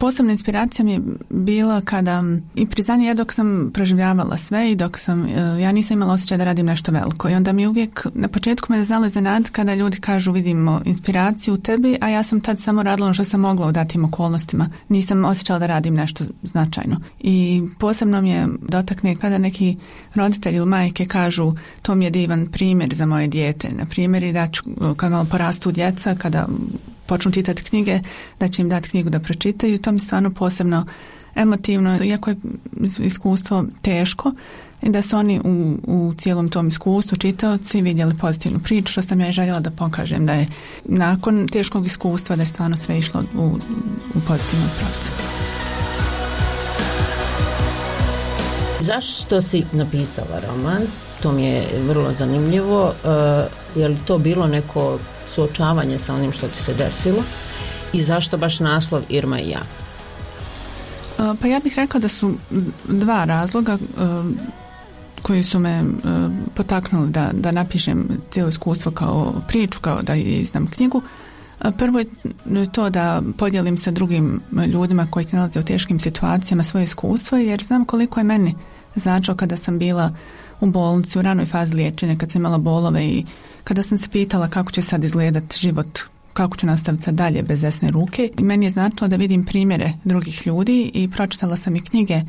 Speaker 8: posebna inspiracija mi je bila kada i priznanje ja dok sam proživljavala sve i dok sam, ja nisam imala osjećaj da radim nešto veliko i onda mi uvijek na početku me znalo iznenad kada ljudi kažu vidimo inspiraciju u tebi, a ja sam tad samo radila ono što sam mogla u datim okolnostima. Nisam osjećala da radim nešto značajno. I posebno mi je dotakne kada neki roditelji ili majke kažu to mi je divan primjer za moje dijete. Na primjer i da ću kad malo porastu djeca, kada počnu čitati knjige, da će im dati knjigu da pročitaju. To mi stvarno posebno emotivno, iako je iskustvo teško, i da su oni u, u cijelom tom iskustvu čitaoci vidjeli pozitivnu priču, što sam ja i željela da pokažem da je nakon teškog iskustva da je stvarno sve išlo u, u pozitivnom pravcu.
Speaker 7: Zašto si napisala roman? To mi je vrlo zanimljivo. Uh, je li to bilo neko suočavanje sa onim što ti se desilo? I zašto baš naslov Irma i ja?
Speaker 8: Uh, pa ja bih rekla da su dva razloga uh, koji su me uh, potaknuli da, da napišem cijelo iskustvo kao priču, kao da izdam knjigu. Uh, prvo je to da podijelim sa drugim ljudima koji se nalaze u teškim situacijama svoje iskustvo, jer znam koliko je meni značilo kada sam bila u bolnici, u ranoj fazi liječenja, kad sam imala bolove i kada sam se pitala kako će sad izgledati život, kako ću nastaviti sad dalje bez desne ruke. I meni je značilo da vidim primjere drugih ljudi i pročitala sam i knjige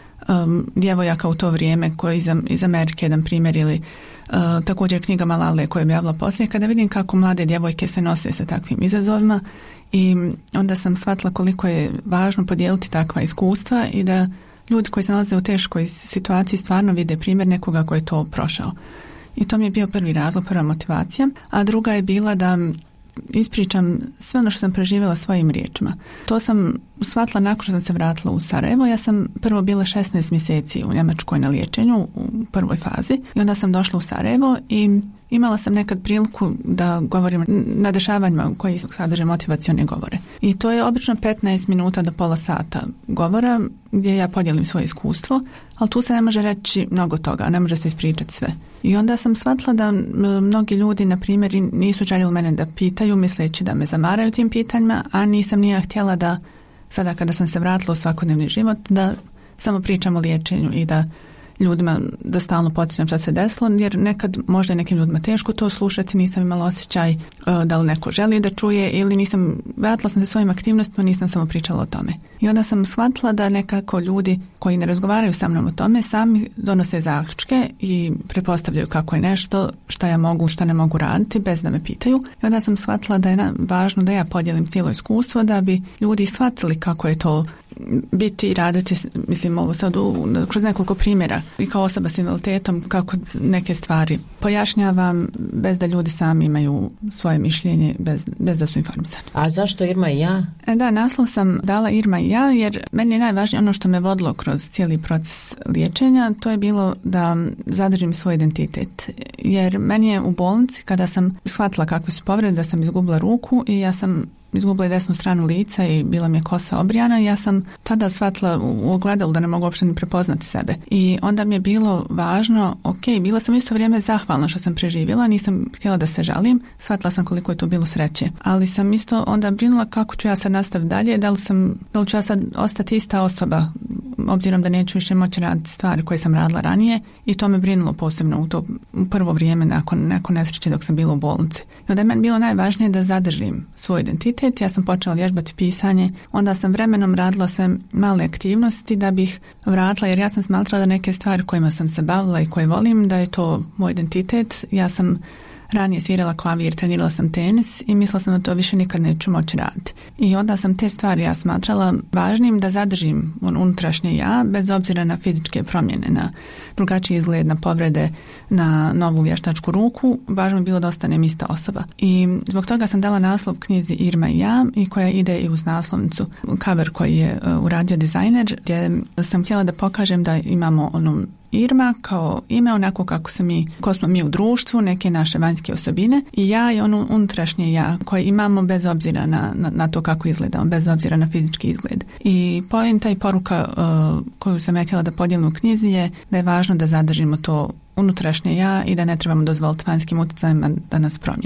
Speaker 8: um, djevojaka u to vrijeme koje iz, iz Amerike, jedan primjer, ili uh, također knjiga Malale koja je objavila poslije, kada vidim kako mlade djevojke se nose sa takvim izazovima i onda sam shvatila koliko je važno podijeliti takva iskustva i da ljudi koji se nalaze u teškoj situaciji stvarno vide primjer nekoga koji je to prošao. I to mi je bio prvi razlog, prva motivacija. A druga je bila da ispričam sve ono što sam preživjela svojim riječima. To sam shvatila nakon što sam se vratila u Sarajevo. Ja sam prvo bila šesnaest mjeseci u Njemačkoj na liječenju u prvoj fazi i onda sam došla u Sarajevo i imala sam nekad priliku da govorim na dešavanjima koji sadrže motivacione govore. I to je obično petnaest minuta do pola sata govora gdje ja podijelim svoje iskustvo, ali tu se ne može reći mnogo toga, ne može se ispričati sve. I onda sam shvatila da mnogi ljudi, na primjer, nisu željeli mene da pitaju, misleći da me zamaraju tim pitanjima, a nisam nije htjela da sada kada sam se vratila u svakodnevni život, da samo pričam o liječenju i da ljudima da stalno podsjećam šta se desilo, jer nekad možda je nekim ljudima teško to slušati, nisam imala osjećaj uh, da li neko želi da čuje ili nisam, vratila sam se svojim aktivnostima, nisam samo pričala o tome. I onda sam shvatila da nekako ljudi koji ne razgovaraju sa mnom o tome sami donose zaključke i pretpostavljaju kako je nešto, šta ja mogu, šta ne mogu raditi bez da me pitaju. I onda sam shvatila da je važno da ja podijelim cijelo iskustvo da bi ljudi shvatili kako je to biti i raditi, mislim ovo sad u, kroz nekoliko primjera i kao osoba s invaliditetom kako neke stvari pojašnjavam bez da ljudi sami imaju svoje mišljenje, bez, bez da su informisani.
Speaker 7: A zašto Irma i ja?
Speaker 8: E da, naslov sam dala Irma i ja jer meni je najvažnije ono što me vodilo kroz cijeli proces liječenja, to je bilo da zadržim svoj identitet. Jer meni je u bolnici kada sam shvatila kakve su povrede, da sam izgubila ruku i ja sam izgubila desnu stranu lica i bila mi je kosa obrijana i ja sam tada shvatila u ogledalu da ne mogu uopšte ni prepoznati sebe. I onda mi je bilo važno, ok, bila sam isto vrijeme zahvalna što sam preživjela, nisam htjela da se žalim, shvatila sam koliko je to bilo sreće. Ali sam isto onda brinula kako ću ja sad nastaviti dalje, da li, sam, da li ću ja sad ostati ista osoba, obzirom da neću više moći raditi stvari koje sam radila ranije i to me brinulo posebno u to u prvo vrijeme nakon, nakon nesreće dok sam bila u bolnici. I onda je meni bilo najvažnije da zadržim svoj identitet. Ja sam počela vježbati pisanje, onda sam vremenom radila sve male aktivnosti da bih vratila, jer ja sam smatrala da neke stvari kojima sam se bavila i koje volim, da je to moj identitet. Ja sam ranije svirala klavir, trenirala sam tenis i mislila sam da to više nikad neću moći raditi. I onda sam te stvari ja smatrala važnim da zadržim unutrašnje ja, bez obzira na fizičke promjene, na drugačiji izgled, na povrede, na novu vještačku ruku. Važno je bilo da ostanem ista osoba. I zbog toga sam dala naslov knjizi Irma i ja, i koja ide i uz naslovnicu cover koji je uh, uradio dizajner, gdje sam htjela da pokažem da imamo onu Irma kao ime, onako kako se mi, ko smo mi u društvu, neke naše vanjske osobine, i ja je ono unutrašnje ja koje imamo bez obzira na, na, na to kako izgledamo, bez obzira na fizički izgled. I poenta i poruka uh, koju sam ja htjela da podijelim u knjizi je da je važno da zadržimo to unutrašnje ja i da ne trebamo dozvoliti vanjskim utjecajima da nas promijene.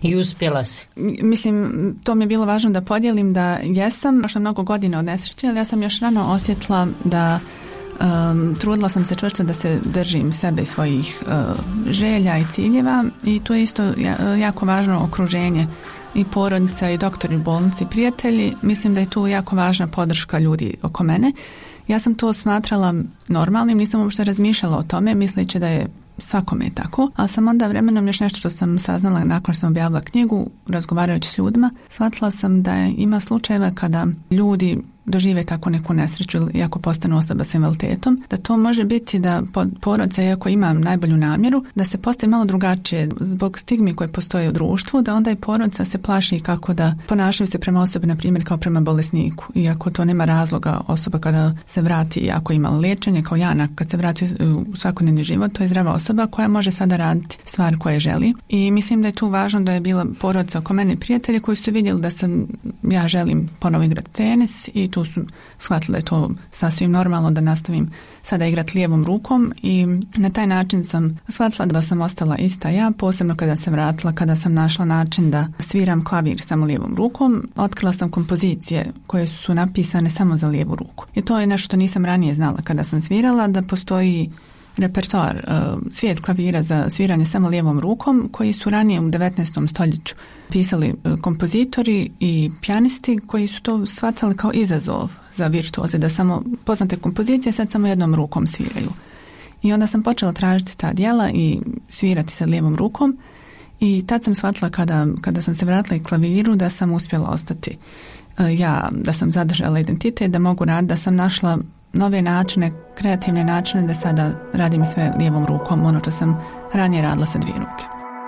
Speaker 7: I uspjela si?
Speaker 8: Mislim, to mi je bilo važno da podijelim da jesam. Prošlo mnogo godina od nesreće, ali ja sam još rano osjetila da um, trudila sam se čvrsto da se držim sebe i svojih uh, želja i ciljeva i to je isto jako važno okruženje i porodica i doktori u bolnici, prijatelji. Mislim da je tu jako važna podrška ljudi oko mene. Ja sam to smatrala normalnim, nisam uopšte razmišljala o tome, misleći da je svakome je tako, ali sam onda vremenom još nešto što sam saznala nakon što sam objavila knjigu, razgovarajući s ljudima, shvatila sam da ima slučajeva kada ljudi dožive tako neku nesreću ili ako postanu osoba s invaliditetom, da to može biti da porodica, iako ima najbolju namjeru, da se postavi malo drugačije zbog stigmi koje postoje u društvu, da onda i porodica se plaši kako da ponašaju se prema osobi, na primjer kao prema bolesniku, iako to nema razloga. Osoba kada se vrati, ako ima liječenje kao ja, kad se vrati u svakodnevni život, to je zdrava osoba koja može sada raditi stvari koje želi i mislim da je tu važno da je bila porodica oko mene i prijatelji koji su vidjeli da sam, ja želim ponovo igrati tenis i tu su shvatili da je to sasvim normalno da nastavim sada igrati lijevom rukom i na taj način sam shvatila da sam ostala ista ja, posebno kada se vratila, kada sam našla način da sviram klavir samo lijevom rukom, otkrila sam kompozicije koje su napisane samo za lijevu ruku. I to je nešto što nisam ranije znala kada sam svirala, da postoji repertoar, uh, svijet klavira za sviranje samo lijevom rukom koji su ranije u devetnaestom stoljeću pisali uh, kompozitori i pijanisti koji su to shvatali kao izazov za virtuoze, da samo poznate kompozicije sad samo jednom rukom sviraju. I onda sam počela tražiti ta djela i svirati sa lijevom rukom i tad sam shvatila kada, kada sam se vratila i klaviru da sam uspjela ostati uh, ja, da sam zadržala identitet, da mogu raditi, da sam našla nove načine, kreativne načine da sada radim sve lijevom rukom, ono što sam ranije radila sa dvije ruke.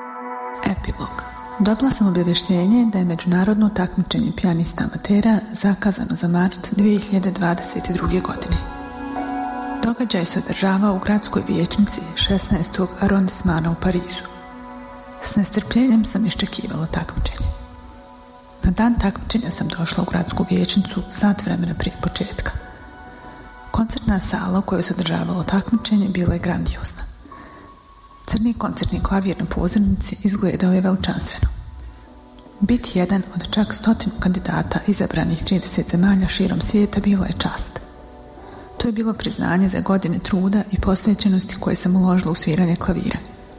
Speaker 9: Epilog. Dobila sam obavještenje da je međunarodno takmičenje pijanista amatera zakazano za mart dvije hiljade dvadeset druge. godine. Događaj se održavao u gradskoj vijećnici šesnaestog arondismana u Parizu. S nestrpljenjem sam iščekivala takmičenje. Na dan takmičenja sam došla u gradsku vijećnicu sat vremena prije početka. Koncertna sala u kojoj se održavalo takmičenje bila je grandiozna. Crni koncertni klavir na pozornici izgledao je veličanstveno. Biti jedan od čak stotinu kandidata izabranih trideset zemalja širom svijeta bila je čast. To je bilo priznanje za godine truda i posvećenosti koje sam uložila u sviranje klavira.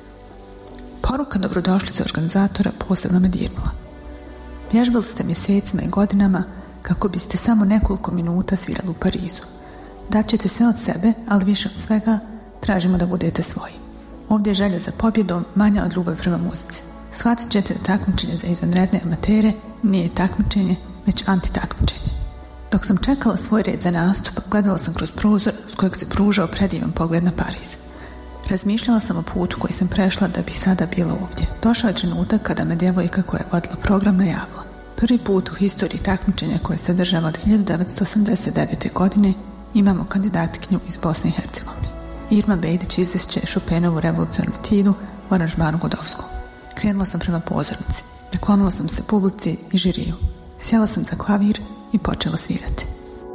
Speaker 9: Poruka dobrodošlice organizatora posebno me dirnula. Vježbali ste mjesecima i godinama kako biste samo nekoliko minuta svirali u Parizu. Daćete sve od sebe, ali više od svega tražimo da budete svoji. Ovdje je želja za pobjedom manja od ljubavi prema muzici. Shvatit ćete da takmičenje za izvanredne amatere nije takmičenje, već antitakmičenje. Dok sam čekala svoj red za nastup, gledala sam kroz prozor s kojeg se pružao predivan pogled na Pariz. Razmišljala sam o putu koji sam prešla da bi sada bila ovdje. Došao je trenutak kada me djevojka koja je vodila program najavila. Prvi put u historiji takmičenja koje se održava od hiljadu devetsto osamdeset devete. godine imamo kandidatkinju iz Bosne i Hercegovine. Irma Bejdić izvešće Chopinovu revolucionarnu etudu u aranžmanu Godovskom. Krenula sam prema pozornici. Naklonila sam se publici i žiriju. Sjela sam za klavir i počela svirati.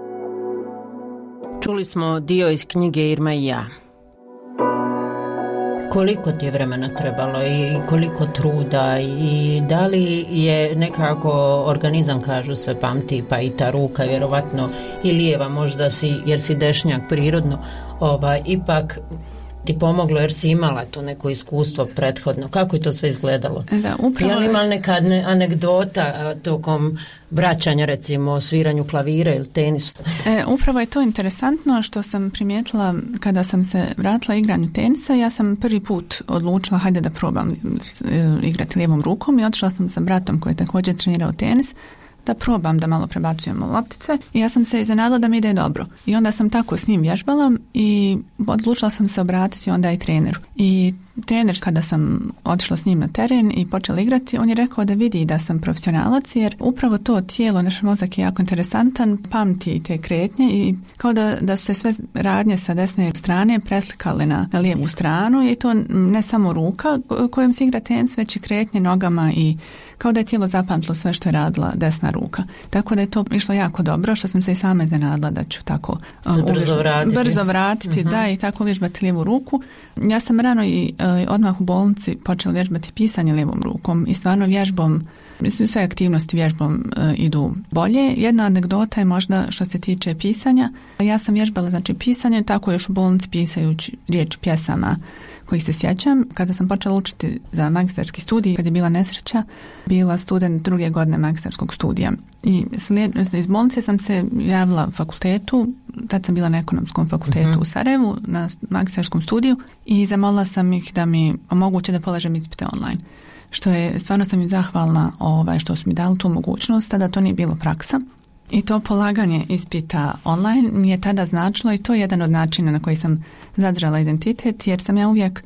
Speaker 7: Čuli smo dio iz knjige Irma i ja. Koliko ti je vremena trebalo i koliko truda i da li je nekako organizam, kažu se, pamti, pa i ta ruka vjerovatno i lijeva možda si, jer si dešnjak prirodno, ovaj, ipak ti pomoglo jer si imala to neko iskustvo prethodno. Kako je to sve izgledalo?
Speaker 8: Da, upravo...
Speaker 7: Je li imala neka anegdota tokom vraćanja, recimo, sviranju klavira ili tenisu?
Speaker 8: E, upravo je to interesantno što sam primijetila kada sam se vratila igranju tenisa. Ja sam prvi put odlučila hajde da probam igrati lijevom rukom i otišla sam sa bratom koji je također trenirao tenis da probam da malo prebacujemo loptice i ja sam se iznenadila da mi ide dobro. I onda sam tako s njim vježbala i odlučila sam se obratiti onda i treneru. I trener, kada sam otišla s njim na teren i počela igrati, on je rekao da vidi da sam profesionalac jer upravo to tijelo, naš mozak je jako interesantan, pamti te kretnje i kao da, da su se sve radnje sa desne strane preslikale na, na lijevu stranu i to ne samo ruka kojom se igra tenis, već i kretnje nogama i kao da je tijelo zapamtilo sve što je radila desna ruka. Tako da je to išlo jako dobro, što sam se i sama iznenadila da ću tako
Speaker 7: um, brzo vratiti,
Speaker 8: brzo vratiti
Speaker 7: uh-huh.
Speaker 8: da, i tako uvježbati lijevu ruku. Ja sam rano i odmah u bolnici počela vježbati pisanje lijevom rukom i stvarno vježbom, sve aktivnosti vježbom e, idu bolje. Jedna anegdota je možda što se tiče pisanja. Ja sam vježbala znači pisanje, tako još u bolnici pisajući riječ pjesama kojih se sjećam. Kada sam počela učiti za magistarski studij, kad je bila nesreća, bila student druge godine magistarskog studija. I slijed, iz bolnice sam se javila fakultetu, tad sam bila na ekonomskom fakultetu uh-huh. u Sarajevu, na magistarskom studiju i zamolila sam ih da mi omoguće da polažem ispite online. Što je, stvarno sam im zahvalna ovaj, što su mi dali tu mogućnost, tada to nije bilo praksa. I to polaganje ispita online mi je tada značilo i to je jedan od načina na koji sam zadržala identitet, jer sam ja uvijek,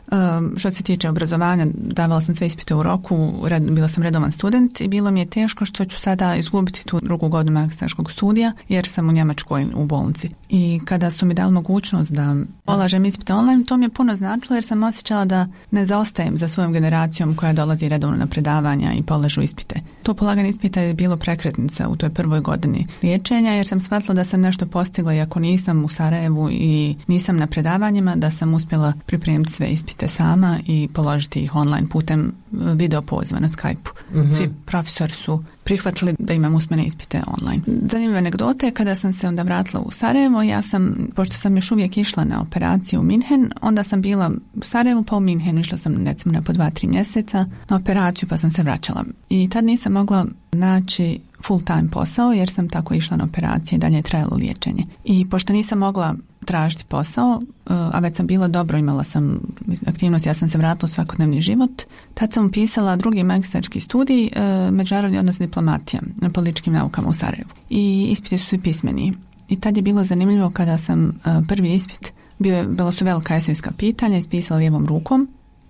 Speaker 8: što se tiče obrazovanja, davala sam sve ispite u roku, red, bila sam redovan student i bilo mi je teško što ću sada izgubiti tu drugu godinu magistarskog studija, jer sam u Njemačkoj u bolnici. I kada su mi dali mogućnost da polažem ispite online, to mi je puno značilo, jer sam osjećala da ne zaostajem za svojom generacijom koja dolazi redovno na predavanja i polažu ispite. To polaganje ispita je bilo prekretnica u toj prvoj godini liječenja, jer sam shvatila da sam nešto postigla, iako nisam u Sarajevu i nisam na predavanjima, da sam uspjela pripremiti sve ispite sama i položiti ih online putem video poziva na Skype-u. Mm-hmm. Svi profesori su prihvatili da imam usmene ispite online. Zanimljive anegdote, kada sam se onda vratila u Sarajevo, ja sam, pošto sam još uvijek išla na operaciju u Minhen, onda sam bila u Sarajevu pa u Minhenu, išla sam recimo na po dva, tri mjeseca na operaciju pa sam se vraćala. I tad nisam mogla naći full time posao jer sam tako išla na operacije i dalje je trajalo liječenje. I pošto nisam mogla tražiti posao, a već sam bila dobro, imala sam aktivnost, ja sam se vratila u svakodnevni život. Tad sam upisala drugi magistarski studij, međunarodni odnos i diplomatija na političkim naukama u Sarajevu. I ispiti su svi pismeni. I tad je bilo zanimljivo kada sam prvi ispit, bio je, bilo su velika esejska pitanja, ispisala lijevom rukom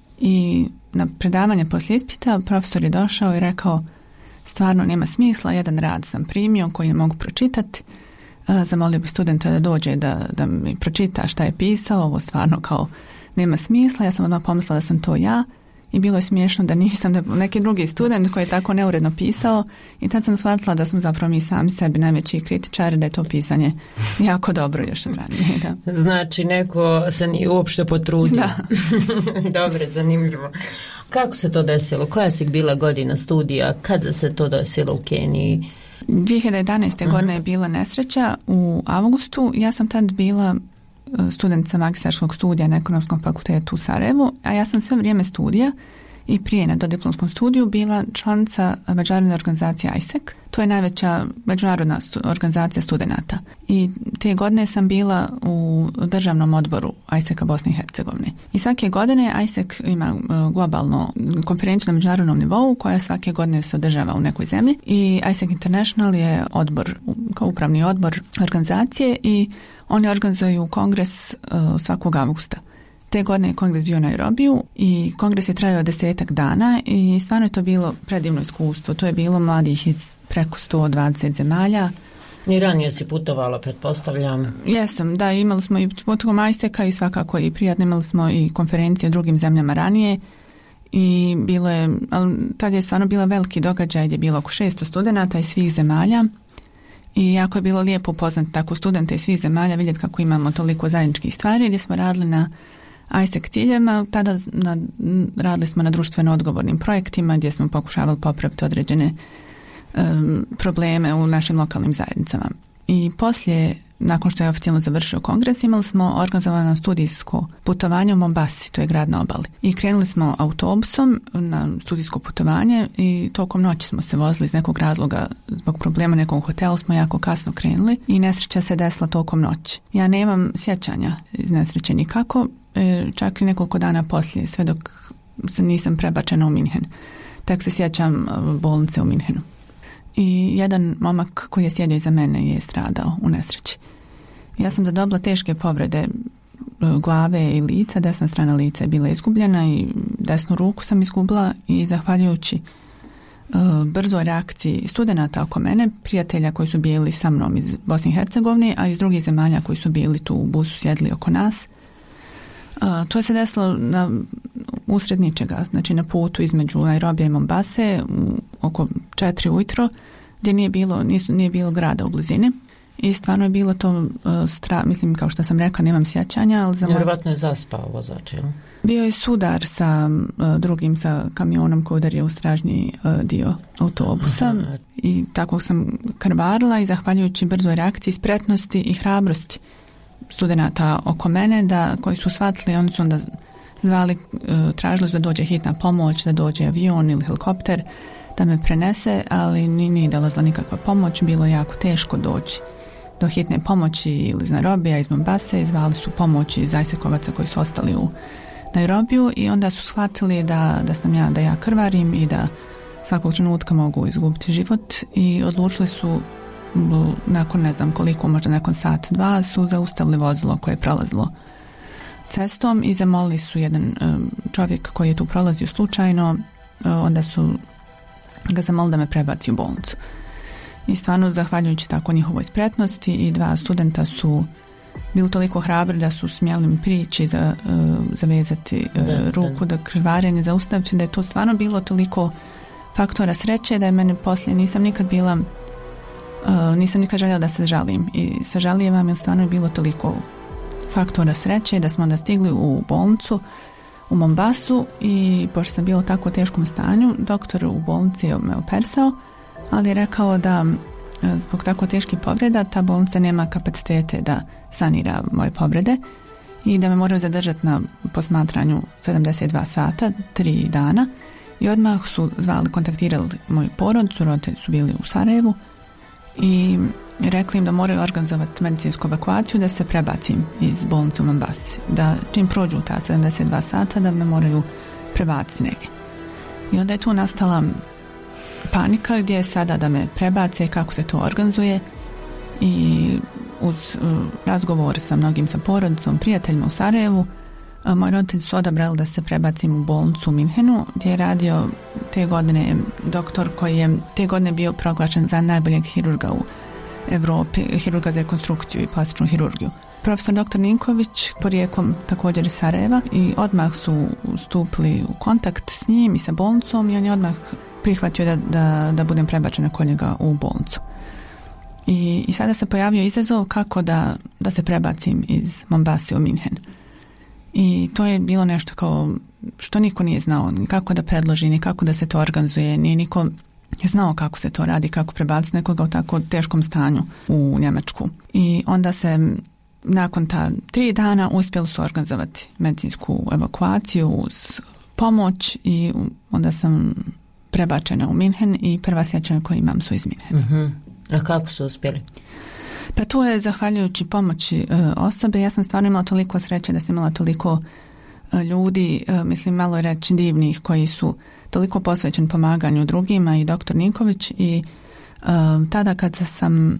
Speaker 8: i na predavanje poslije ispita profesor je došao i rekao stvarno nema smisla, jedan rad sam primio koji ne mogu pročitati. Zamolio bi studenta da dođe da, da mi pročita šta je pisao, ovo stvarno kao nema smisla. Ja sam odmah pomislila da sam to ja i bilo je smiješno da nisam, da neki drugi student koji je tako neuredno pisao i tad sam shvatila da smo zapravo mi sami sebi najveći kritičari, da je to pisanje jako dobro još od ranije. Da.
Speaker 7: Znači neko se nije uopšte potrudio.
Speaker 8: Da.
Speaker 7: Dobro, zanimljivo. Kako se to desilo? Koja si bila godina studija? Kada se to desilo u Keniji?
Speaker 8: dvije hiljade jedanaeste. Uh-huh. godine je bila nesreća u avgustu. Ja sam tad bila studentica magistarskog studija na ekonomskom fakultetu u Sarajevu, a ja sam sve vrijeme studija i prije na dodiplomskom studiju bila članica međunarodne organizacije I S E C. To je najveća međunarodna stu, organizacija studenata. I te godine sam bila u državnom odboru I S E C-a Bosne i Hercegovine. I svake godine I S E C ima globalno konferenciju na međunarodnom nivou koja svake godine se održava u nekoj zemlji. I I S E C International je odbor, kao upravni odbor organizacije i oni organizuju kongres uh, svakog avgusta. Te godine je kongres bio u Nairobiju i kongres je trajao desetak dana i stvarno je to bilo predivno iskustvo. To je bilo mladih iz preko sto dvadeset zemalja.
Speaker 7: I ranije si putovala, pretpostavljam.
Speaker 8: Jesam, da, imali smo i putovom I S E C-a i svakako i prijatno, imali smo i konferencije u drugim zemljama ranije i bilo je, ali tad je stvarno bila veliki događaj gdje je bilo oko šesto studenata iz svih zemalja. I jako je bilo lijepo upoznati tako studente iz svih zemalja, vidjeti kako imamo toliko zajedničkih stvari, gdje smo radili na I S E C ciljevima, tada na, radili smo na društveno odgovornim projektima gdje smo pokušavali popraviti određene um, probleme u našim lokalnim zajednicama. I poslije, nakon što je oficijalno završio kongres, imali smo organizovano studijsko putovanje u Mombasi, to je grad na obali. I krenuli smo autobusom na studijsko putovanje i tokom noći smo se vozili iz nekog razloga, zbog problema nekog hotela smo jako kasno krenuli i nesreća se desila tokom noći. Ja nemam sjećanja iz nesreće nikako, čak i nekoliko dana poslije, sve dok se nisam prebačena u Minhen. Tek se sjećam bolnice u Minhenu. I jedan momak koji je sjedio iza mene je stradao u nesreći. Ja sam zadobila teške povrede glave i lica, desna strana lica je bila izgubljena i desnu ruku sam izgubila i zahvaljujući uh, brzoj reakciji studenata oko mene, prijatelja koji su bili sa mnom iz Bosne i Hercegovine, a iz drugih zemalja koji su bili tu u busu sjedli oko nas. Uh, to se desilo na usred ničega, znači na putu između Nairobija i Mombase u oko četiri ujutro, gdje nije bilo, nisu, nije bilo grada u blizini. I stvarno je bilo to uh, stra, mislim, kao što sam rekla, nemam sjećanja, ali za moj...
Speaker 7: Vjerovatno je zaspao vozač, jel?
Speaker 8: Bio je sudar sa uh, drugim, sa kamionom koji udario u stražnji uh, dio autobusa. Aha. I tako sam krvarila i zahvaljujući brzoj reakciji, spretnosti i hrabrosti studenata oko mene, da, koji su shvatili, oni su onda zvali, uh, tražili da dođe hitna pomoć, da dođe avion ili helikopter, da me prenese, ali nije dolazila nikakva pomoć, bilo je jako teško doći do hitne pomoći ili iz Nairobija, iz Mombase, zvali su pomoći iz Ajsekovaca koji su ostali u Nairobiju i onda su shvatili da, da sam ja, da ja krvarim i da svakog trenutka mogu izgubiti život i odlučili su nakon ne znam koliko, možda nakon sat, dva, su zaustavili vozilo koje je prolazilo cestom i zamolili su jedan čovjek koji je tu prolazio slučajno, onda su ga zamolili da me prebaci u bolnicu. I stvarno, zahvaljujući tako njihovoj spretnosti, i dva studenta su bili toliko hrabri da su smjeli mi prići za, uh, zavezati uh, da, ruku, da, da krvarenje zaustaviti, da je to stvarno bilo toliko faktora sreće da je mene poslije nisam nikad bila uh, nisam nikad željela da se žalim i sažalijevam jer stvarno je bilo toliko faktora sreće da smo onda stigli u bolnicu u Mombasu i pošto sam bila u tako teškom stanju, doktor u bolnici je me operisao, ali je rekao da zbog tako teških povreda ta bolnica nema kapacitete da sanira moje povrede i da me moraju zadržati na posmatranju sedamdeset dva sata, tri dana, i odmah su zvali, kontaktirali moju porodicu, roditelji su bili u Sarajevu i rekli im da moraju organizovati medicinsku evakuaciju, da se prebacim iz bolnice u Mombasi, da čim prođu ta sedamdeset dva sata da me moraju prebaciti negdje. I onda je tu nastala panika gdje je sada da me prebace, kako se to organizuje, i uz uh, razgovor sa mnogim, sa porodicom, prijateljima u Sarajevu, uh, moji roditelji su odabrali da se prebacim u bolnicu u Minhenu gdje je radio te godine doktor koji je te godine bio proglašen za najboljeg hirurga u Europi, hirurga za rekonstrukciju i plastičnu hirurgiju. Profesor doktor Ninković, porijeklom također iz Sarajeva, i odmah su stupili u kontakt s njim i sa bolnicom i on je odmah prihvatio da, da, da budem prebačena kod njega u bolnicu. I, i sada se pojavio izazov kako da, da se prebacim iz Mombase u Minhen. I to je bilo nešto kao što niko nije znao, ni kako da predloži, ni kako da se to organizuje, nije niko znao kako se to radi, kako prebaciti nekoga u tako teškom stanju u Njemačku. I onda se nakon ta tri dana uspjeli su organizovati medicinsku evakuaciju uz pomoć i onda sam prebačena u Minhen i prva sjećanja koje imam su iz Minhena.
Speaker 7: Uh-huh. A kako su uspjeli?
Speaker 8: Pa to je zahvaljujući pomoći e, osobe. Ja sam stvarno imala toliko sreće da sam imala toliko e, ljudi, e, mislim malo je reći divnih, koji su toliko posvećeni pomaganju drugima, i doktor Ninković, i e, tada kad sam,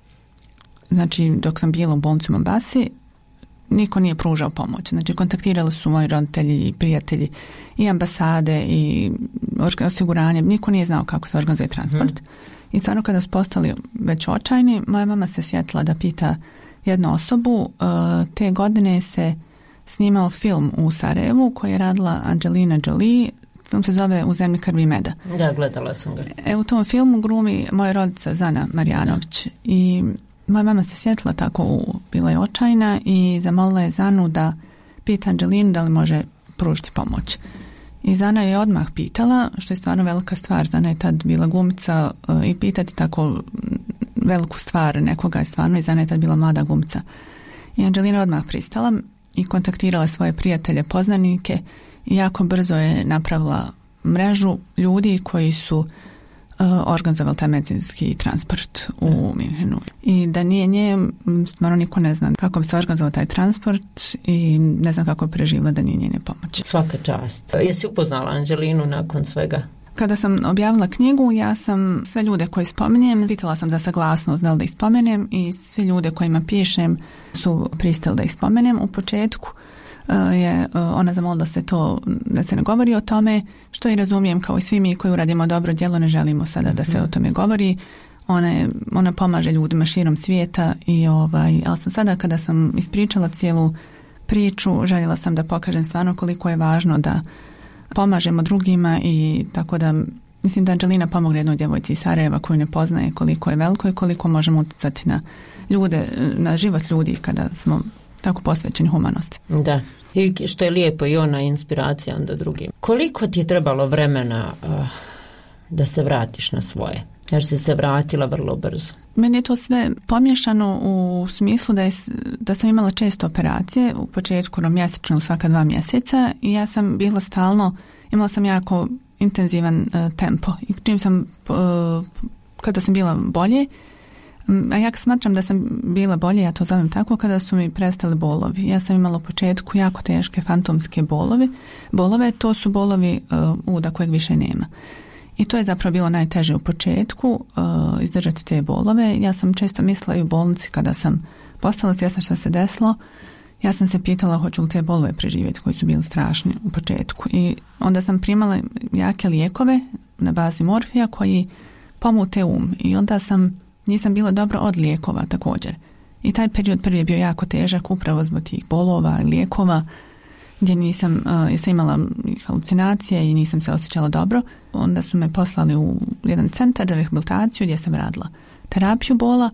Speaker 8: znači dok sam bila u bolnici u Mombasi, niko nije pružao pomoć. Znači kontaktirali su moji roditelji i prijatelji i ambasade i osiguranje, niko nije znao kako se organizuje transport. Hmm. I stvarno kada su postali već očajni, moja mama se sjetila da pita jednu osobu. Te godine se snimao film u Sarajevu koji je radila Angelina Jolie. Film se zove U zemlji krvi i meda.
Speaker 7: Da, gledala sam ga.
Speaker 8: E, u tom filmu glumi moja rodica Zana Marjanović i moja mama se sjetila tako, u, bila je očajna i zamolila je Zanu da pita Angelinu da li može pružiti pomoć. I Zana je odmah pitala, što je stvarno velika stvar. Zana je tad bila glumica uh, i pitati tako veliku stvar nekoga je stvarno, i Zana je tad bila mlada glumica. I Angelina je odmah pristala i kontaktirala svoje prijatelje, poznanike, i jako brzo je napravila mrežu ljudi koji su uh, organizovali taj medicinski transport u Minhenu. I da nije nje, stvarno niko ne zna kako bi se organizovao taj transport i ne znam kako bi preživjela da nije njene pomoći.
Speaker 7: Svaka čast. Jesi upoznala Angelinu nakon svega?
Speaker 8: Kada sam objavila knjigu, ja sam sve ljude koje spominjem, pitala sam za saglasnost da li da ih spomenem, i sve ljude kojima pišem su pristali da ih spomenem. U početku je ona zamolila se to, da se ne govori o tome, što i razumijem, kao i svi mi koji uradimo dobro djelo, ne želimo sada da se o tome govori. Ona, je, ona pomaže ljudima širom svijeta, i ovaj, ali sam sada kada sam ispričala cijelu priču, željela sam da pokažem stvarno koliko je važno da pomažemo drugima, i tako da mislim da Anđelina pomogne jednoj djevojci iz Sarajeva koju ne poznaje koliko je veliko i koliko možemo utjecati na ljude, na život ljudi kada smo tako posvećeni humanosti.
Speaker 7: Da. I što je lijepo i ona inspiracija onda drugim. Koliko ti je trebalo vremena uh, da se vratiš na svoje? Jer si se vratila vrlo brzo.
Speaker 8: Meni je to sve pomiješano u smislu da, je, da sam imala često operacije, u početku mjesečno svaka dva mjeseca i ja sam bila stalno, imala sam jako intenzivan uh, tempo i čim sam, uh, kada sam bila bolje, a ja smatram da sam bila bolje, ja to zovem tako, kada su mi prestali bolovi. Ja sam imala u početku jako teške fantomske bolovi. Bolove, to su bolovi uh, uda kojeg više nema. I to je zapravo bilo najteže u početku, uh, izdržati te bolove. Ja sam često mislila i u bolnici kada sam postala svjesna što se desilo, ja sam se pitala hoću li te bolove preživjeti koji su bili strašni u početku. I onda sam primala jake lijekove na bazi morfija koji pomute um. I onda sam nisam bila dobro od lijekova također. I taj period prvi je bio jako težak upravo zbog tih bolova i lijekova gdje nisam, uh, sam imala halucinacije i nisam se osjećala dobro. Onda su me poslali u jedan centar za rehabilitaciju gdje sam radila terapiju bola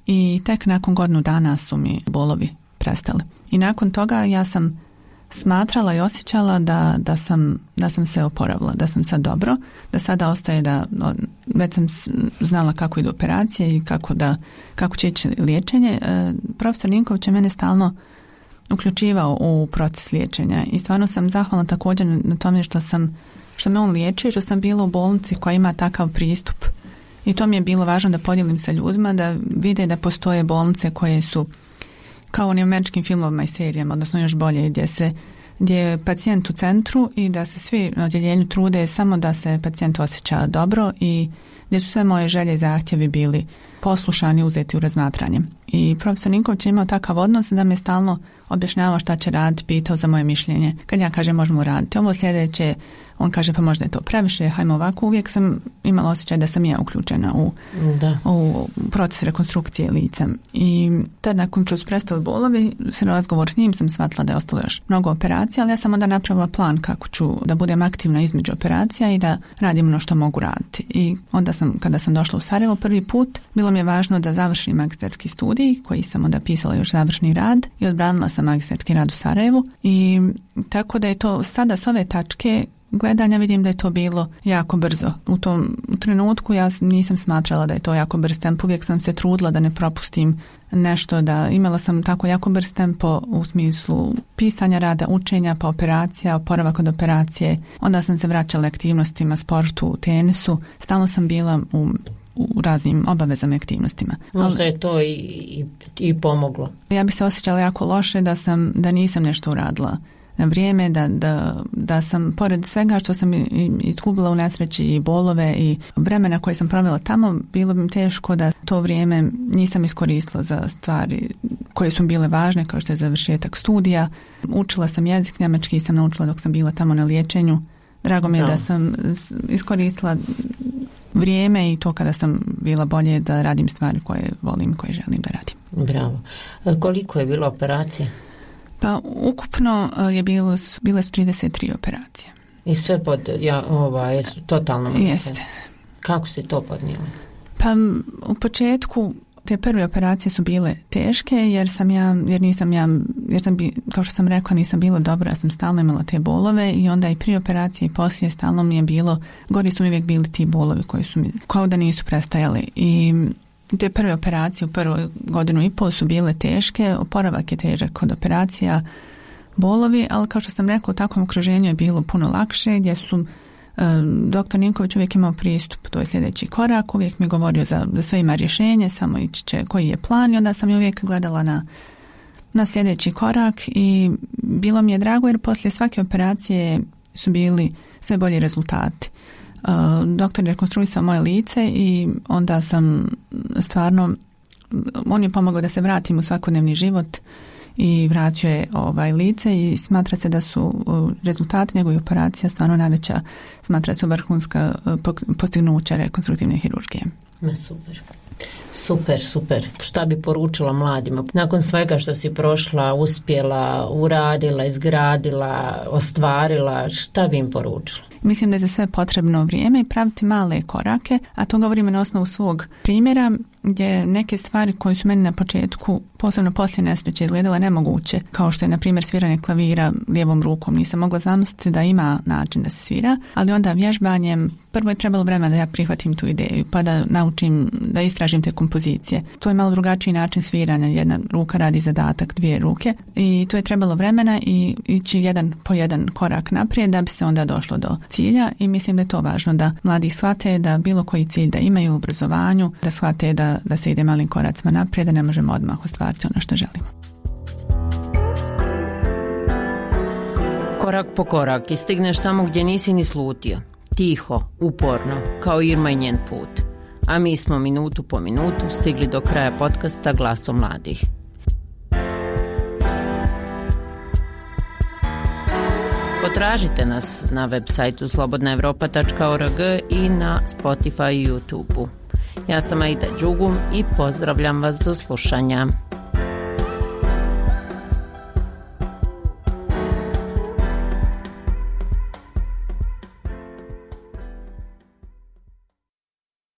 Speaker 8: i tek nakon godinu dana su mi bolovi prestali. I nakon toga ja sam smatrala i osjećala da, da, sam, da sam se oporavila, da sam sad dobro, da sada ostaje da, već sam znala kako idu operacije i kako, da, kako će ići liječenje. E, profesor Ninković je mene stalno uključivao u proces liječenja i stvarno sam zahvalna također na tome što sam, što me on liječio i što sam bila u bolnici koja ima takav pristup. I to mi je bilo važno da podijelim sa ljudima, da vide da postoje bolnice koje su kao onim američkim filmovima i serijama, odnosno još bolje, gdje se gdje je pacijent u centru i da se svi na odjeljenju trude samo da se pacijent osjeća dobro i gdje su sve moje želje i zahtjevi bili poslušani, uzeti u razmatranje. I profesor Ninković je imao takav odnos da me stalno objašnjavao šta će raditi, pitao za moje mišljenje. Kad ja kažem možemo raditi ovo sljedeće, on kaže pa možda je to previše, hajmo ovako. Uvijek sam imala osjećaj da sam ja uključena u, da. u proces rekonstrukcije lica. I tad nakon što su prestali bolovi, se razgovor s njim sam shvatila da je ostalo još mnogo operacija, ali ja sam onda napravila plan kako ću da budem aktivna između operacija i da radim ono što mogu raditi. I onda sam, kada sam došla u Sarajevo prvi put, bilo mi je važno da završim magistarski studij, koji sam onda pisala još završni rad i odbranila sam magistarski rad u Sarajevu. I tako da je to sada s ove tačke gledanja vidim da je to bilo jako brzo. U tom trenutku ja nisam smatrala da je to jako brz tempo, uvijek sam se trudila da ne propustim nešto, da imala sam tako jako brz tempo u smislu pisanja rada, učenja, pa operacija, oporavak od operacije. Onda sam se vraćala aktivnostima, sportu, tenisu. Stalno sam bila u u raznim obavezama i aktivnostima.
Speaker 7: Možda je to i, i, i pomoglo.
Speaker 8: Ja bi se osjećala jako loše da sam, da nisam nešto uradila na vrijeme, da, da, da sam pored svega što sam izgubila u nesreći i bolove i vremena koje sam provela tamo, bilo bi mi teško da to vrijeme nisam iskoristila za stvari koje su bile važne, kao što je završetak studija. Učila sam jezik njemački i sam naučila dok sam bila tamo na liječenju. Drago mi je da sam iskoristila vrijeme i to kada sam bila bolje da radim stvari koje volim, koje želim da radim.
Speaker 7: Bravo. Koliko je bilo operacija?
Speaker 8: Pa ukupno je bilo, bile su trideset tri operacije.
Speaker 7: I sve pod, ja, ovaj, totalno mislim.
Speaker 8: Jeste.
Speaker 7: Kako si to podnijela?
Speaker 8: Pa u početku te prve operacije su bile teške jer sam ja, jer nisam ja, jer sam bi, kao što sam rekla, nisam bila dobra, ja sam stalno imala te bolove i onda i prije operacije i poslije stalno mi je bilo, gori su mi uvijek bili ti bolovi koji su mi, kao da nisu prestajali. I te prve operacije u prvu godinu i pol su bile teške, oporavak je težak kod operacija, bolovi, ali kao što sam rekla, u takvom okruženju je bilo puno lakše, gdje su doktor Ninković uvijek imao pristup, to je sljedeći korak, uvijek mi je govorio za, za sve ima rješenje, samo ići će koji je plan i onda sam je uvijek gledala na, na sljedeći korak i bilo mi je drago jer poslije svake operacije su bili sve bolji rezultati. Uh, doktor je rekonstruisao moje lice i onda sam stvarno, on je pomogao da se vratim u svakodnevni život i vratio je ovaj lice i smatra se da su rezultati njegove operacija stvarno najveća, smatra se vrhunska postignuća rekonstruktivne hirurgije.
Speaker 7: Ma super. Super, super. Šta bi poručila mladima? Nakon svega što si prošla, uspjela, uradila, izgradila, ostvarila, šta bi im poručila?
Speaker 8: Mislim da je za sve potrebno vrijeme i praviti male korake, a to govorimo na osnovu svog primjera, gdje neke stvari koje su meni na početku, posebno poslije nesreće, izgledale nemoguće, kao što je na primjer sviranje klavira lijevom rukom. Nisam mogla zamisliti da ima način da se svira, ali onda vježbanjem prvo je trebalo vremena da ja prihvatim tu ideju, pa da naučim, da istražim te kompozicije. To je malo drugačiji način sviranja, jedna ruka radi zadatak dvije ruke i to je trebalo vremena i ići jedan po jedan korak naprijed da bi se onda došlo do cilja i mislim da je to važno da mladi shvate da bilo koji cilj da imaju u obrazovanju, da shvate da, da se ide malim koracima naprijed, da ne možemo odmah ostvariti ono što želimo.
Speaker 7: Korak po korak i stigneš tamo gdje nisi ni slutio. Tiho, uporno, kao Irma i njen put. A mi smo minutu po minutu stigli do kraja podcasta Glasom mladih. Potražite nas na web sajtu slobodna evropa tačka org i na Spotify i YouTube-u. Ja sam Aida Đugum i pozdravljam vas do slušanja.